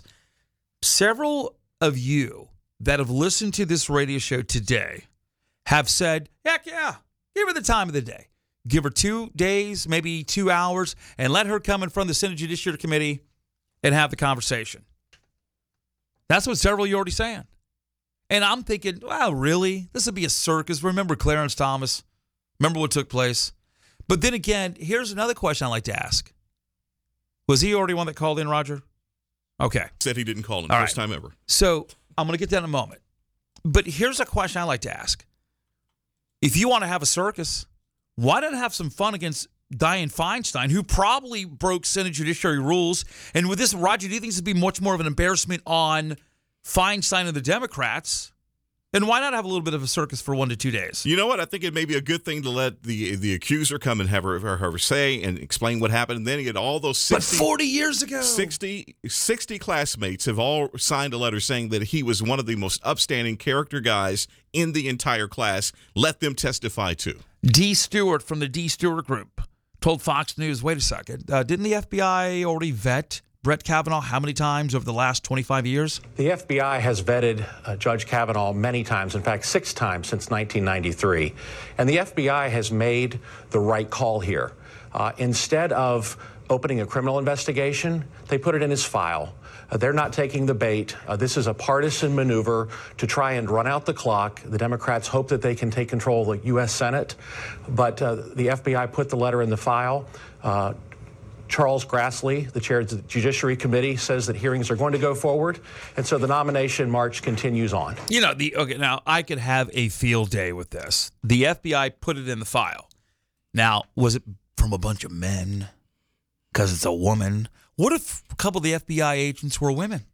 Several of you that have listened to this radio show today have said, heck yeah, give her the time of the day. Give her two days, maybe two hours, and let her come in front of the Senate Judiciary Committee and have the conversation. That's what several of you are already saying. And I'm thinking, wow, really? This would be a circus. Remember Clarence Thomas? Remember what took place? But then again, here's another question I'd like to ask. Was he already one that called in, Roger? Okay. Said he didn't call in. All First right. time ever. So I'm going to get that in a moment. But here's a question I'd like to ask. If you want to have a circus, why not have some fun against Dianne Feinstein, who probably broke Senate judiciary rules? And with this, Roger, do you think this would be much more of an embarrassment on Feinstein and the Democrats? And why not have a little bit of a circus for one to two days? You know what? I think it may be a good thing to let the the accuser come and have her, her, her say and explain what happened. And then you get all those sixty, but forty years ago, sixty, sixty classmates have all signed a letter saying that he was one of the most upstanding character guys in the entire class. Let them testify too. D. Stewart from the D. Stewart Group told Fox News, wait a second, uh, didn't the F B I already vet Brett Kavanaugh how many times over the last twenty-five years? The F B I has vetted uh, Judge Kavanaugh many times, in fact, six times since nineteen ninety-three. And the F B I has made the right call here. Uh, instead of opening a criminal investigation, they put it in his file. Uh, they're not taking the bait. Uh, this is a partisan maneuver to try and run out the clock. The Democrats hope that they can take control of the U S Senate, but uh, the F B I put the letter in the file. Uh, Charles Grassley, the chair of the Judiciary Committee, says that hearings are going to go forward, and so the nomination march continues on. You know, the okay. Now I could have a field day with this. The F B I put it in the file. Now, was it from a bunch of men? Because it's a woman. What if a couple of the F B I agents were women?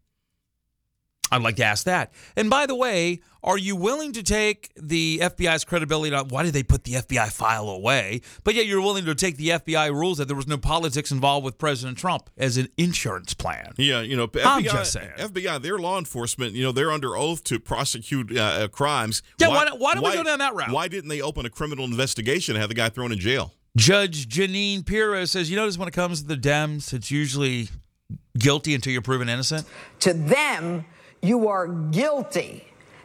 I'd like to ask that. And by the way, are you willing to take the F B I's credibility on why did they put the F B I file away? But yet you're willing to take the F B I rules that there was no politics involved with President Trump as an insurance plan. Yeah, you know, F B I, I'm just saying. F B I, they're law enforcement. You know, they're under oath to prosecute uh, crimes. Yeah, why, why, why don't we go down that route? Why didn't they open a criminal investigation and have the guy thrown in jail? Judge Janine Pirro says, you notice when it comes to the Dems, it's usually guilty until you're proven innocent? To them, you are guilty,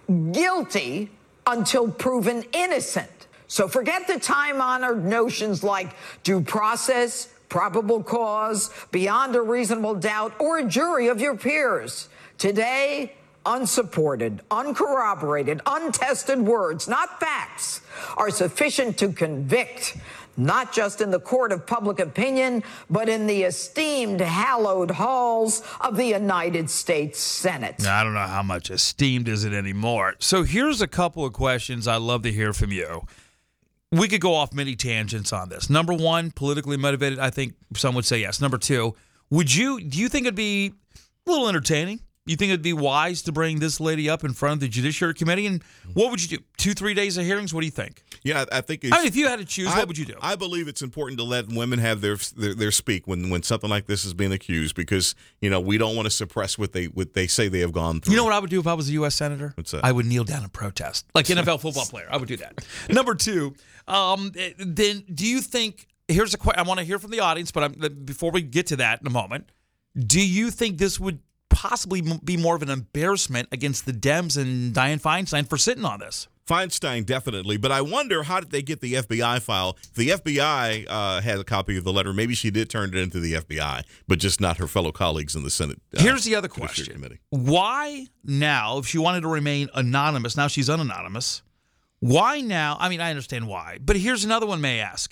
guilty until proven innocent. So forget the time-honored notions like due process, probable cause, beyond a reasonable doubt, or a jury of your peers. Today, unsupported, uncorroborated, untested words, not facts, are sufficient to convict, not just in the court of public opinion, but in the esteemed, hallowed halls of the United States Senate. Now, I don't know how much esteemed is it anymore. So here's a couple of questions I'd love to hear from you. We could go off many tangents on this. Number one, politically motivated. I think some would say yes. Number two, would you do you think it'd be a little entertaining? You think it'd be wise to bring this lady up in front of the Judiciary Committee? And what would you do? Two, three days of hearings? What do you think? Yeah, I think it's, I mean, if you had to choose, I, what would you do? I believe it's important to let women have their, their their speak when, when something like this is being accused, because you know we don't want to suppress what they what they say they have gone through. You know what I would do if I was a U S senator? What's that? I would kneel down and protest, like N F L football player. I would do that. Number two, um, then do you think? Here's a question. I want to hear from the audience, but I'm, before we get to that in a moment, do you think this would possibly be more of an embarrassment against the Dems and Dianne Feinstein for sitting on this? Feinstein, definitely. But I wonder, how did they get the F B I file? If the F B I uh, had a copy of the letter, maybe she did turn it into the F B I, but just not her fellow colleagues in the Senate. Uh, Here's the other question. Committee. Why now, if she wanted to remain anonymous, now she's unanonymous, why now? I mean, I understand why. But here's another one may ask.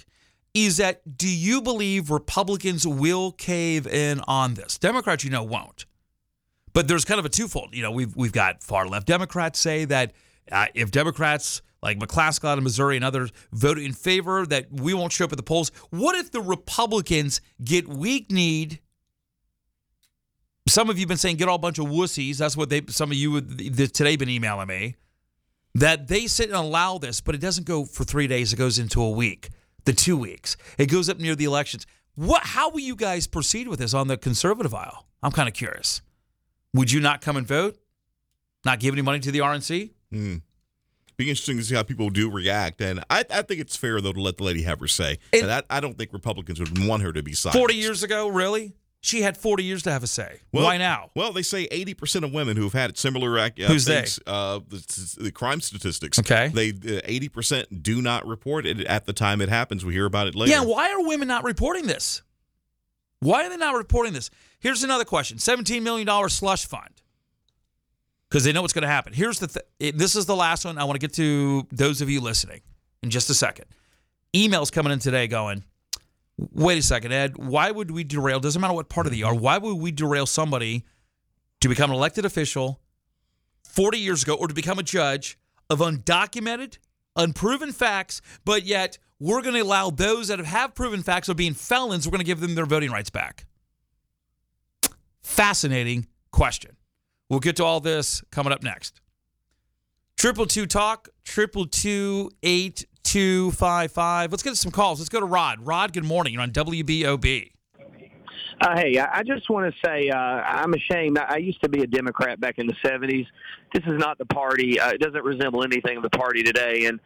is that do you believe Republicans will cave in on this? Democrats, you know, won't. But there's kind of a twofold. You know, we've we've got far left Democrats say that uh, if Democrats like McClaskey out of Missouri and others vote in favor, that we won't show up at the polls. What if the Republicans get weak-kneed? Some of you have been saying get all a bunch of wussies. That's what they. Some of you would, today been emailing me that they sit and allow this, but it doesn't go for three days. It goes into a week, the two weeks. It goes up near the elections. What? How will you guys proceed with this on the conservative aisle? I'm kind of curious. Would you not come and vote? Not give any money to the R N C? Hmm. Be interesting to see how people do react, and I, I think it's fair though to let the lady have her say. And, and I, I don't think Republicans would want her to be silenced. Forty years ago, really? She had forty years to have a say. Well, Why now? Well, they say eighty percent of women who have had similar uh, Who's things, they? Uh, the, the crime statistics. Okay. They uh, eighty percent do not report it at the time it happens. We hear about it later. Yeah, why are women not reporting this? Why are they not reporting this? Here's another question. seventeen million dollars slush fund. Because they know what's going to happen. Here's the th- it, this is the last one. I want to get to those of you listening in just a second. Emails coming in today going, wait a second, Ed, why would we derail, doesn't matter what part of the yard, why would we derail somebody to become an elected official forty years ago or to become a judge of undocumented, unproven facts, but yet we're going to allow those that have proven facts of being felons, we're going to give them their voting rights back? Fascinating question. We'll get to all this coming up next. Triple two talk, triple two eight two five five. Let's get some calls. Let's go to Rod. Rod, good morning. You're on W B O B. Uh, hey, I just want to say uh, I'm ashamed. I used to be a Democrat back in the seventies. This is not the party. Uh, it doesn't resemble anything of the party today. And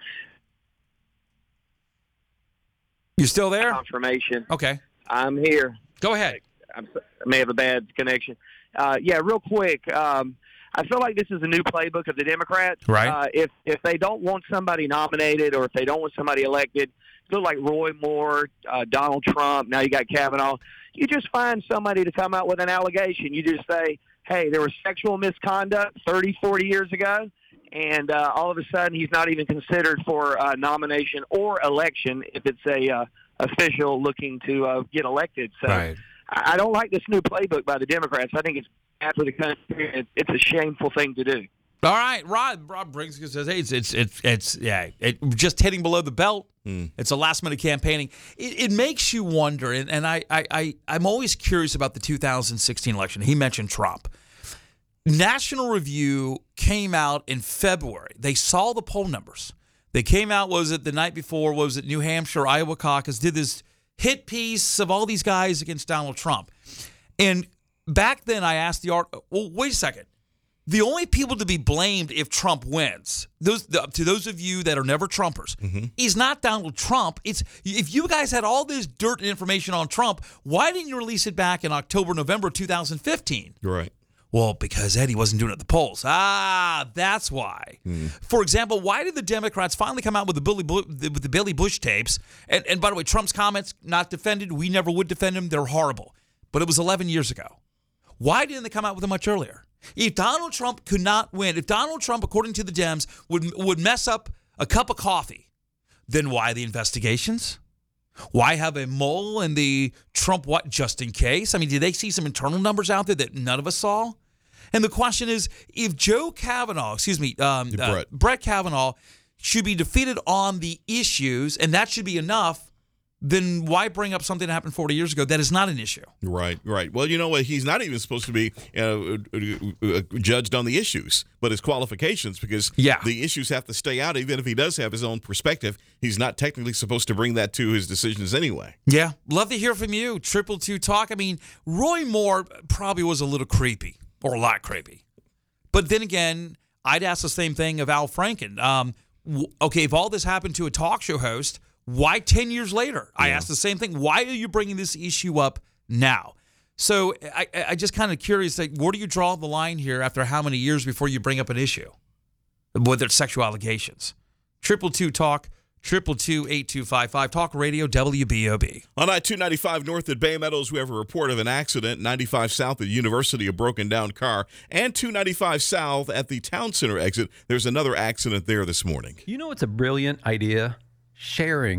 you still there? Confirmation. Okay. I'm here. Go ahead. I'm, I may have a bad connection. Uh, yeah, real quick. Um, I feel like this is a new playbook of the Democrats. Right. Uh, if if they don't want somebody nominated or if they don't want somebody elected, look like Roy Moore, uh, Donald Trump. Now you got Kavanaugh. You just find somebody to come out with an allegation. You just say, "Hey, there was sexual misconduct thirty, forty years ago," and uh, all of a sudden he's not even considered for uh, nomination or election if it's a uh, official looking to uh, get elected. So. Right. I don't like this new playbook by the Democrats. I think it's bad for the country. It's a shameful thing to do. All right, Rod. Rod Briggs says, "Hey, it's it's it's, it's yeah, it, just hitting below the belt. Mm. It's a last minute campaigning. It, it makes you wonder." And, and I I I I'm always curious about the two thousand sixteen election. He mentioned Trump. National Review came out in February. They saw the poll numbers. They came out. Was it the night before? Was it New Hampshire, Iowa caucus? Did this hit piece of all these guys against Donald Trump. And back then I asked the art, well, wait a second. The only people to be blamed if Trump wins, those the, to those of you that are never Trumpers, mm-hmm. is not Donald Trump. It's if you guys had all this dirt and information on Trump, why didn't you release it back in October, November two thousand fifteen? Right. Well, because Eddie wasn't doing it at the polls. Ah, that's why. Mm. For example, why did the Democrats finally come out with the Billy with the Billy Bush tapes? And, and by the way, Trump's comments not defended. We never would defend him. They're horrible. But it was eleven years ago. Why didn't they come out with it much earlier? If Donald Trump could not win, if Donald Trump, according to the Dems, would would mess up a cup of coffee, then why the investigations? Why have a mole in the Trump what just in case? I mean, did they see some internal numbers out there that none of us saw? And the question is, if Joe Kavanaugh, excuse me, um, uh, Brett. Brett Kavanaugh should be defeated on the issues, and that should be enough, then why bring up something that happened forty years ago that is not an issue? Right, right. Well, you know what? He's not even supposed to be uh, uh, judged on the issues, but his qualifications, because yeah. the issues have to stay out. Even if he does have his own perspective, he's not technically supposed to bring that to his decisions anyway. Yeah. Love to hear from you. Triple two talk. I mean, Roy Moore probably was a little creepy, or a lot creepy. But then again, I'd ask the same thing of Al Franken. Um, w- okay, if all this happened to a talk show host, why ten years later? Yeah. I asked the same thing. Why are you bringing this issue up now? So I, I just kind of curious, like, where do you draw the line here after how many years before you bring up an issue? Whether it's sexual allegations. Triple two talk, triple two eight two five five. Talk Radio W B O B. On I two ninety-five north at Bay Meadows, we have a report of an accident. ninety-five south at University, a broken down car. And two ninety-five south at the Town Center exit, there's another accident there this morning. You know what's a brilliant idea? Sharing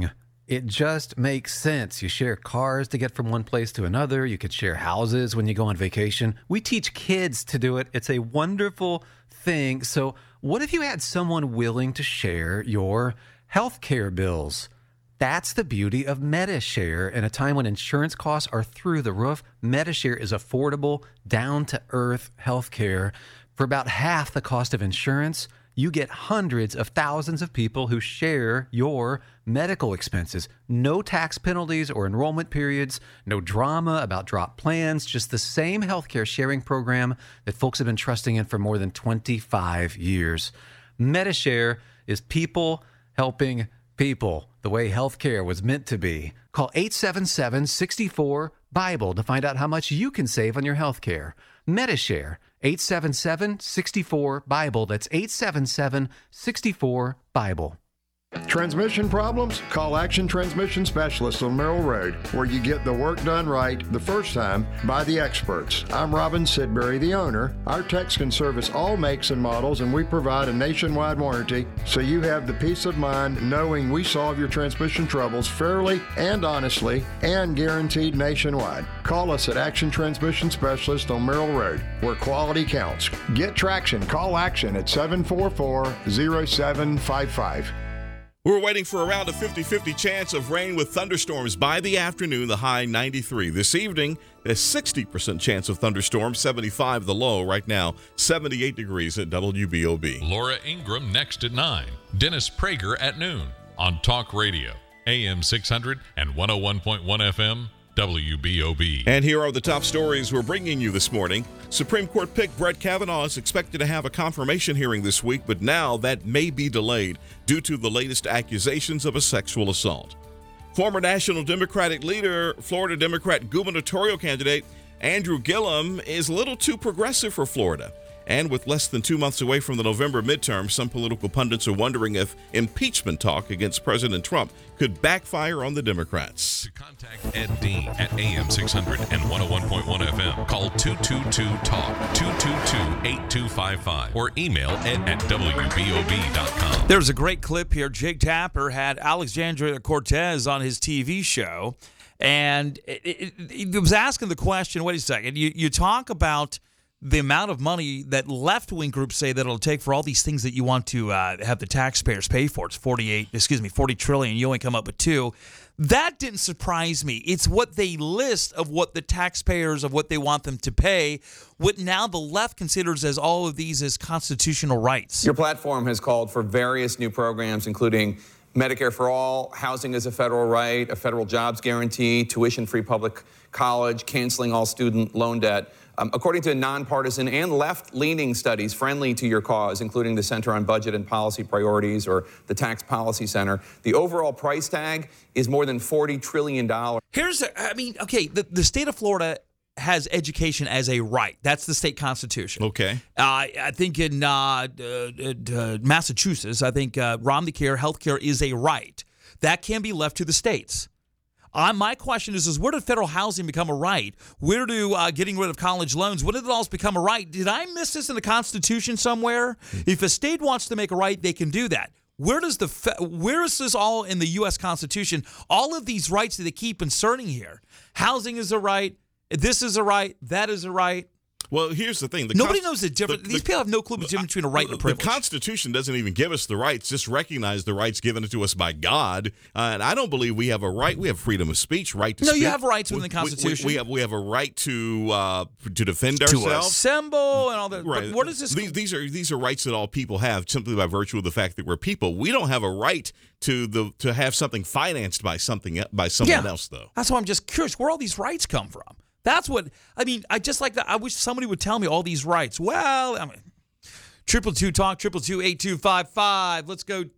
It just makes sense. You share cars to get from one place to another. You could share houses when you go on vacation. We teach kids to do it. It's a wonderful thing. So what if you had someone willing to share your health care bills? That's the beauty of MediShare. In a time when insurance costs are through the roof, MediShare is affordable, down-to-earth health care for about half the cost of insurance. You get hundreds of thousands of people who share your medical expenses. No tax penalties or enrollment periods, no drama about drop plans, just the same healthcare sharing program that folks have been trusting in for more than twenty-five years. MediShare is people helping people the way healthcare was meant to be. Call eight seven seven, six four, BIBLE to find out how much you can save on your healthcare. MediShare, eight seven seven, six four, BIBLE. That's eight seven seven, six four, BIBLE. Transmission problems? Call Action Transmission Specialists on Merrill Road, where you get the work done right the first time by the experts. I'm Robin Sidbury, the owner. Our techs can service all makes and models, and we provide a nationwide warranty, so you have the peace of mind knowing we solve your transmission troubles fairly and honestly and guaranteed nationwide. Call us at Action Transmission Specialist on Merrill Road, where quality counts. Get traction. Call Action at seven four four, zero seven five five. We're waiting for around a fifty-fifty chance of rain with thunderstorms by the afternoon, the high ninety-three. This evening, a sixty percent chance of thunderstorms, seventy-five the low. Right now, seventy-eight degrees at W B O B. Laura Ingram next at nine. Dennis Prager at noon on Talk Radio, A M six hundred and one oh one point one F M. W B O B. And here are the top stories we're bringing you this morning. Supreme Court pick Brett Kavanaugh is expected to have a confirmation hearing this week, but now that may be delayed due to the latest accusations of a sexual assault. Former National Democratic leader, Florida Democrat gubernatorial candidate Andrew Gillum is a little too progressive for Florida. And with less than two months away from the November midterm, some political pundits are wondering if impeachment talk against President Trump could backfire on the Democrats. To contact Ed Dean at A M six hundred and one oh one point one F M, call two two two talk, two two two, eight two five five, or email ed at W B O B dot com. There's a great clip here. Jake Tapper had Alexandria Cortez on his T V show, and it, it, it was asking the question, wait a second, you, you talk about the amount of money that left-wing groups say that it'll take for all these things that you want to uh, have the taxpayers pay for. It's forty-eight, excuse me, forty trillion. You only come up with two. That didn't surprise me. It's what they list of what the taxpayers of what they want them to pay. What now the left considers as all of these as constitutional rights. Your platform has called for various new programs, including Medicare for all, housing as a federal right, a federal jobs guarantee, tuition-free public college, canceling all student loan debt. Um, according to nonpartisan and left-leaning studies friendly to your cause, including the Center on Budget and Policy Priorities or the Tax Policy Center, the overall price tag is more than forty trillion dollars. Here's, a, I mean, okay, the, the state of Florida has education as a right. That's the state constitution. Okay. Uh, I think in uh, uh, uh, Massachusetts, I think uh, Romneycare, health care is a right. That can be left to the states. Uh, my question is, is where did federal housing become a right? Where do uh, getting rid of college loans, when did it all become a right? Did I miss this in the Constitution somewhere? If a state wants to make a right, they can do that. Where does the fe- where is this all in the U S Constitution? All of these rights that they keep inserting here. Housing is a right. This is a right. That is a right. Well, here's the thing. The Nobody const- knows the difference. the- These the- people have no clue the difference between a right and a privilege. The Constitution doesn't even give us the rights, just recognize the rights given to us by God. Uh, and I don't believe we have a right. We have freedom of speech, right to No, speak. you have rights within We- the Constitution. We, we, we have we have a right to uh, to defend To ourselves. assemble and all that. Right. But what is this? These, these are these are rights that all people have simply by virtue of the fact that we're people. We don't have a right to the to have something financed by something by someone Yeah. else, though. That's why I'm just curious where all these rights come from. That's what I mean. I just like that. I wish somebody would tell me all these rights. Well, I mean, triple two talk triple two eight two five five. Let's go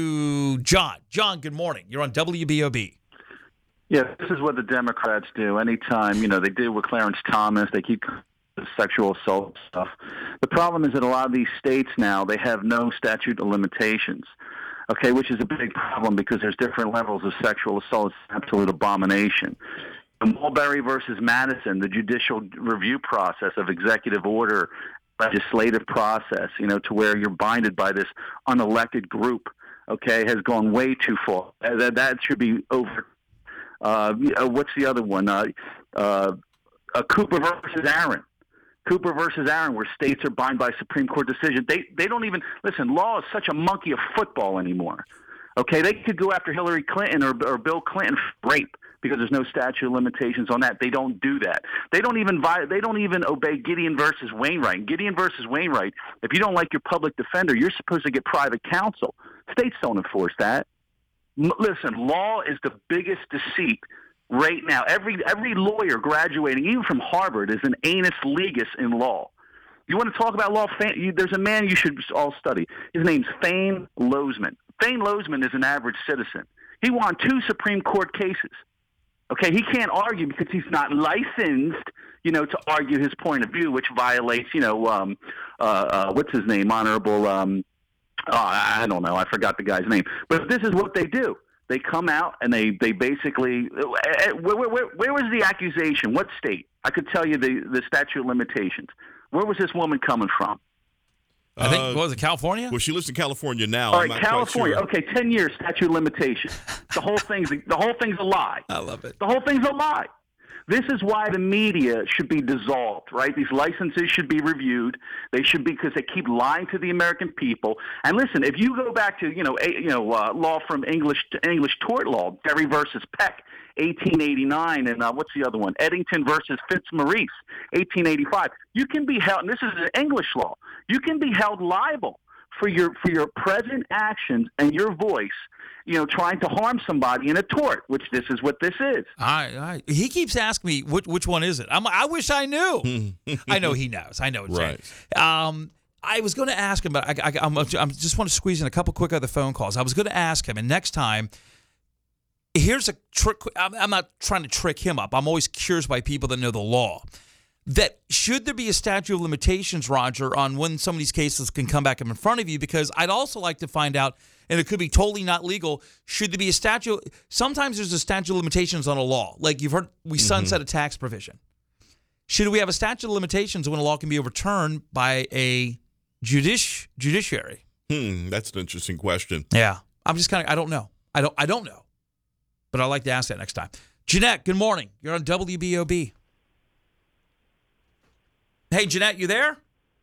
to John. John, good morning. You're on W B O B. Yeah, this is what the Democrats do. Anytime, you know, they did with Clarence Thomas, they keep the sexual assault stuff. The problem is that a lot of these states now, they have no statute of limitations, okay, which is a big problem because there's different levels of sexual assault. It's an absolute abomination. Mulberry versus Madison, the judicial review process of executive order, legislative process, you know, to where you're binded by this unelected group okay, has gone way too far. That, that should be over. Uh, what's the other one? Uh, uh, uh, Cooper versus Aaron. Cooper versus Aaron, where states are bound by Supreme Court decision. They they don't even listen. Law is such a monkey of football anymore. Okay, they could go after Hillary Clinton or, or Bill Clinton for rape because there's no statute of limitations on that. They don't do that. They don't even vi- they don't even obey Gideon versus Wainwright. Gideon versus Wainwright. If you don't like your public defender, you're supposed to get private counsel. States don't enforce that. L- listen, law is the biggest deceit right now. Every every lawyer graduating, even from Harvard, is an anus legis in law. You want to talk about law? There's a man you should all study. His name's Thane Lozman. Thane Lozman is an average citizen. He won two Supreme Court cases. Okay, he can't argue because he's not licensed, you know, to argue his point of view, which violates, you know, um, uh, uh, what's his name, Honorable, um, oh, I don't know, I forgot the guy's name. But this is what they do. They come out and they, they basically, where, where, where, where was the accusation? What state? I could tell you the, the statute of limitations. Where was this woman coming from? I think, uh, what was it, California? Well, she lives in California now. All I'm right, not California. Quite sure. Okay, ten years statute of limitations. The whole thing's the whole thing's a lie. I love it. The whole thing's a lie. This is why the media should be dissolved, right? These licenses should be reviewed. They should be, because they keep lying to the American people. And listen, if you go back to, you know, a, you know, uh, law from English English tort law, Derry versus Peck, eighteen eighty-nine, and uh, what's the other one? Eddington versus Fitzmaurice, eighteen eighty-five. You can be held, and this is an English law, you can be held liable for your for your present actions and your voice, you know, trying to harm somebody in a tort, which this is what this is. I, I he keeps asking me which which one is it. I'm I wish I knew. I know he knows. I know it's right. Um, I was going to ask him, but I, I, I'm, I'm just want to squeeze in a couple quick other phone calls. I was going to ask him, and next time, here's a trick. I'm, I'm not trying to trick him up. I'm always curious by people that know the law. That should there be a statute of limitations, Roger, on when some of these cases can come back up in front of you? Because I'd also like to find out, and it could be totally not legal, should there be a statute? Sometimes there's a statute of limitations on a law. Like you've heard, we sunset mm-hmm. a tax provision. Should we have a statute of limitations when a law can be overturned by a judici- judiciary? Hmm, that's an interesting question. Yeah. I'm just kind of, I don't know. I don't, I don't know. But I'd like to ask that next time. Jeanette, good morning. You're on W B O B. Hey, Jeanette, you there?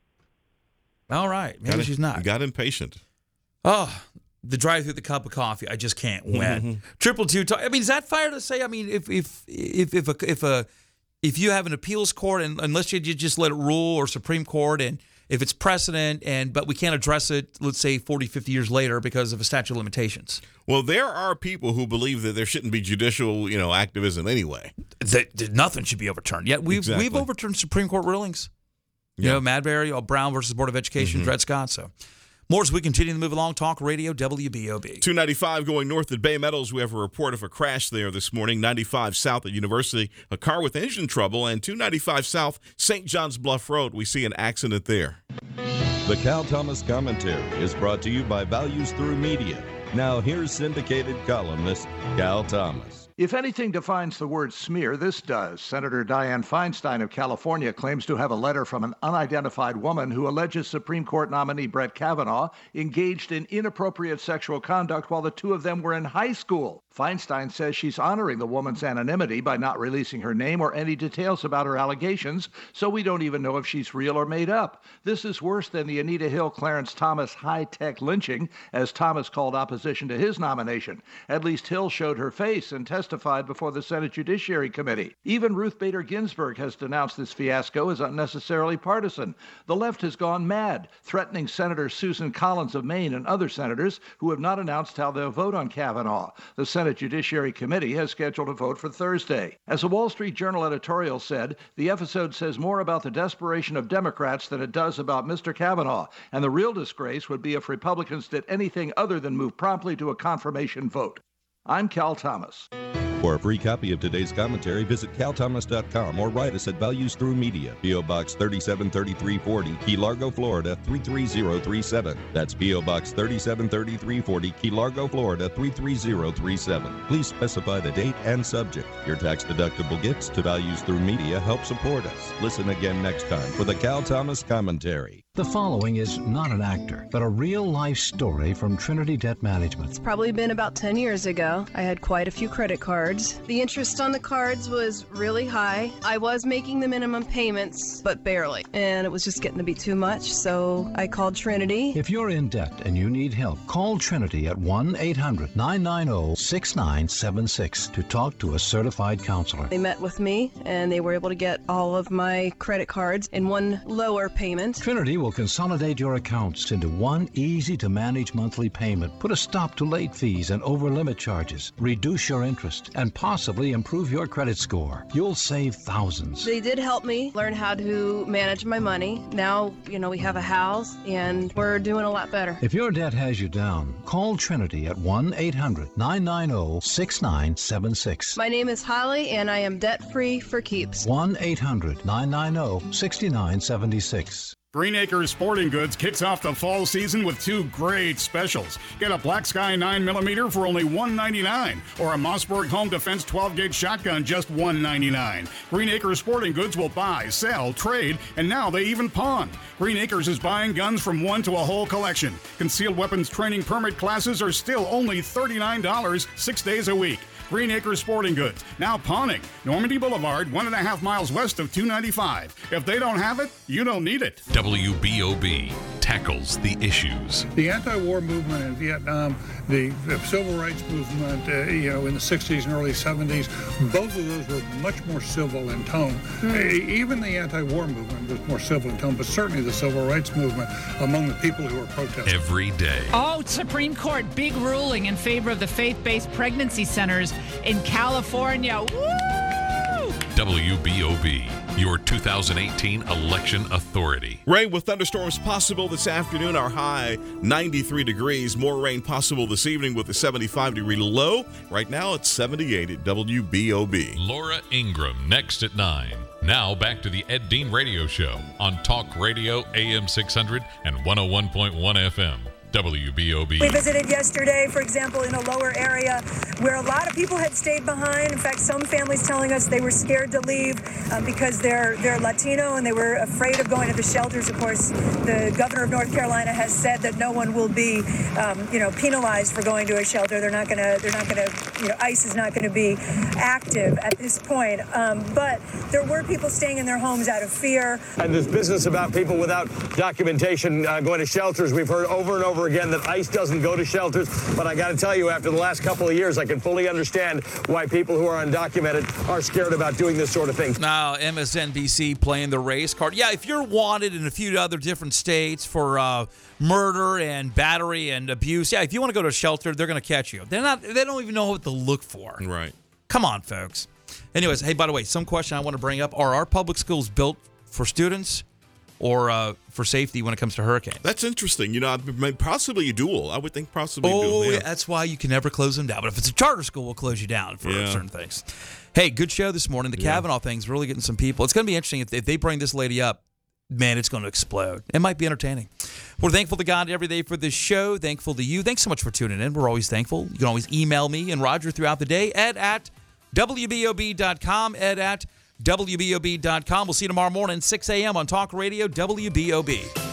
All right. Maybe got she's not. Got impatient. Oh, the drive through the cup of coffee. I just can't win. Triple two. Talk, I mean, is that fair to say? I mean, if if if if a if a if you have an appeals court, and unless you just let it rule, or Supreme Court, and if it's precedent, and but we can't address it, let's say forty, fifty years later because of a statute of limitations. Well, there are people who believe that there shouldn't be judicial, you know, activism anyway. That, that nothing should be overturned. Yet we've exactly. we've overturned Supreme Court rulings. You yeah. know, Madbury, or Brown versus Board of Education, mm-hmm. Dred Scott. So, more as we continue to move along. Talk Radio, W B O B. two ninety-five going north at Bay Meadows. We have a report of a crash there this morning. ninety-five south at University, a car with engine trouble. And two ninety-five south, Saint John's Bluff Road, we see an accident there. The Cal Thomas Commentary is brought to you by Values Through Media. Now here's syndicated columnist Cal Thomas. If anything defines the word smear, this does. Senator Dianne Feinstein of California claims to have a letter from an unidentified woman who alleges Supreme Court nominee Brett Kavanaugh engaged in inappropriate sexual conduct while the two of them were in high school. Feinstein says she's honoring the woman's anonymity by not releasing her name or any details about her allegations, so we don't even know if she's real or made up. This is worse than the Anita Hill Clarence Thomas high-tech lynching, as Thomas called opposition to his nomination. At least Hill showed her face and testified before the Senate Judiciary Committee. Even Ruth Bader Ginsburg has denounced this fiasco as unnecessarily partisan. The left has gone mad, threatening Senator Susan Collins of Maine and other senators who have not announced how they'll vote on Kavanaugh. The Senate Judiciary Committee has scheduled a vote for Thursday. As a Wall Street Journal editorial said, the episode says more about the desperation of Democrats than it does about Mister Kavanaugh, and the real disgrace would be if Republicans did anything other than move promptly to a confirmation vote. I'm Cal Thomas. For a free copy of today's commentary, visit cal thomas dot com or write us at Values Through Media, P O. Box thirty-seven thirty-three forty, Key Largo, Florida three three zero three seven. That's P O. Box thirty-seven thirty-three forty, Key Largo, Florida three three zero three seven. Please specify the date and subject. Your tax-deductible gifts to Values Through Media help support us. Listen again next time for the Cal Thomas Commentary. The following is not an actor, but a real-life story from Trinity Debt Management. It's probably been about ten years ago. I had quite a few credit cards. The interest on the cards was really high. I was making the minimum payments, but barely. And it was just getting to be too much, so I called Trinity. If you're in debt and you need help, call Trinity at one eight hundred nine nine zero six nine seven six to talk to a certified counselor. They met with me, and they were able to get all of my credit cards in one lower payment. Trinity will consolidate your accounts into one easy-to-manage monthly payment, put a stop to late fees and over-limit charges, reduce your interest, and possibly improve your credit score. You'll save thousands. They did help me learn how to manage my money. Now, you know, we have a house, and we're doing a lot better. If your debt has you down, call Trinity at one eight hundred nine nine zero six nine seven six. My name is Holly, and I am debt-free for keeps. one eight hundred nine nine zero six nine seven six. Green Acres Sporting Goods kicks off the fall season with two great specials. Get a Black Sky nine millimeter for only one ninety-nine, or a Mossberg Home Defense twelve gauge shotgun just one ninety-nine. Green Acres Sporting Goods will buy, sell, trade, and now they even pawn. Green Acres is buying guns from one to a whole collection. Concealed weapons training permit classes are still only thirty-nine dollars, six days a week. Green Acres Sporting Goods, now pawning. Normandy Boulevard, one and a half miles west of two ninety-five. If they don't have it, you don't need it. W B O B tackles the issues. The anti-war movement in Vietnam, the, the civil rights movement, uh, you know, in the sixties and early seventies, both of those were much more civil in tone. Mm. Uh, even the anti-war movement was more civil in tone, but certainly the civil rights movement among the people who were protesting. Every day. Oh, Supreme Court, big ruling in favor of the faith-based pregnancy centers in California. Woo! W B O B, your two thousand eighteen election authority. Rain with thunderstorms possible this afternoon. Our high ninety-three degrees. More rain possible this evening with a seventy-five degree low. Right now it's seventy-eight at W B O B. Laura Ingram next at nine. Now back to the Ed Dean Radio Show on Talk Radio A M six hundred and one oh one point one F M. W B O B. We visited yesterday, for example, in a lower area where a lot of people had stayed behind. In fact, some families telling us they were scared to leave um, because they're they're Latino and they were afraid of going to the shelters. Of course, the governor of North Carolina has said that no one will be, um, you know, penalized for going to a shelter. They're not going to. They're not going to. You know, ICE is not going to be active at this point. Um, but there were people staying in their homes out of fear. And this business about people without documentation uh, going to shelters, we've heard over and over again that ICE doesn't go to shelters, but I got to tell you, after the last couple of years, I can fully understand why people who are undocumented are scared about doing this sort of thing. Now, M S N B C playing the race card. Yeah, if you're wanted in a few other different states for uh, murder and battery and abuse, yeah, if you want to go to a shelter, they're going to catch you. They're not. They don't even know what to look for. Right. Come on, folks. Anyways, hey, by the way, some question I want to bring up: are our public schools built for students or uh, for safety when it comes to hurricanes? That's interesting. You know, possibly a dual. I would think possibly oh, a dual. Yeah. That's why you can never close them down. But if it's a charter school, we'll close you down for yeah. certain things. Hey, good show this morning. The yeah. Kavanaugh thing's really getting some people. It's going to be interesting if, if they bring this lady up. Man, it's going to explode. It might be entertaining. We're thankful to God every day for this show. Thankful to you. Thanks so much for tuning in. We're always thankful. You can always email me and Roger throughout the day. Ed at W B O B dot com. Ed at W B O B dot com. We'll see you tomorrow morning, six a.m. on Talk Radio W B O B.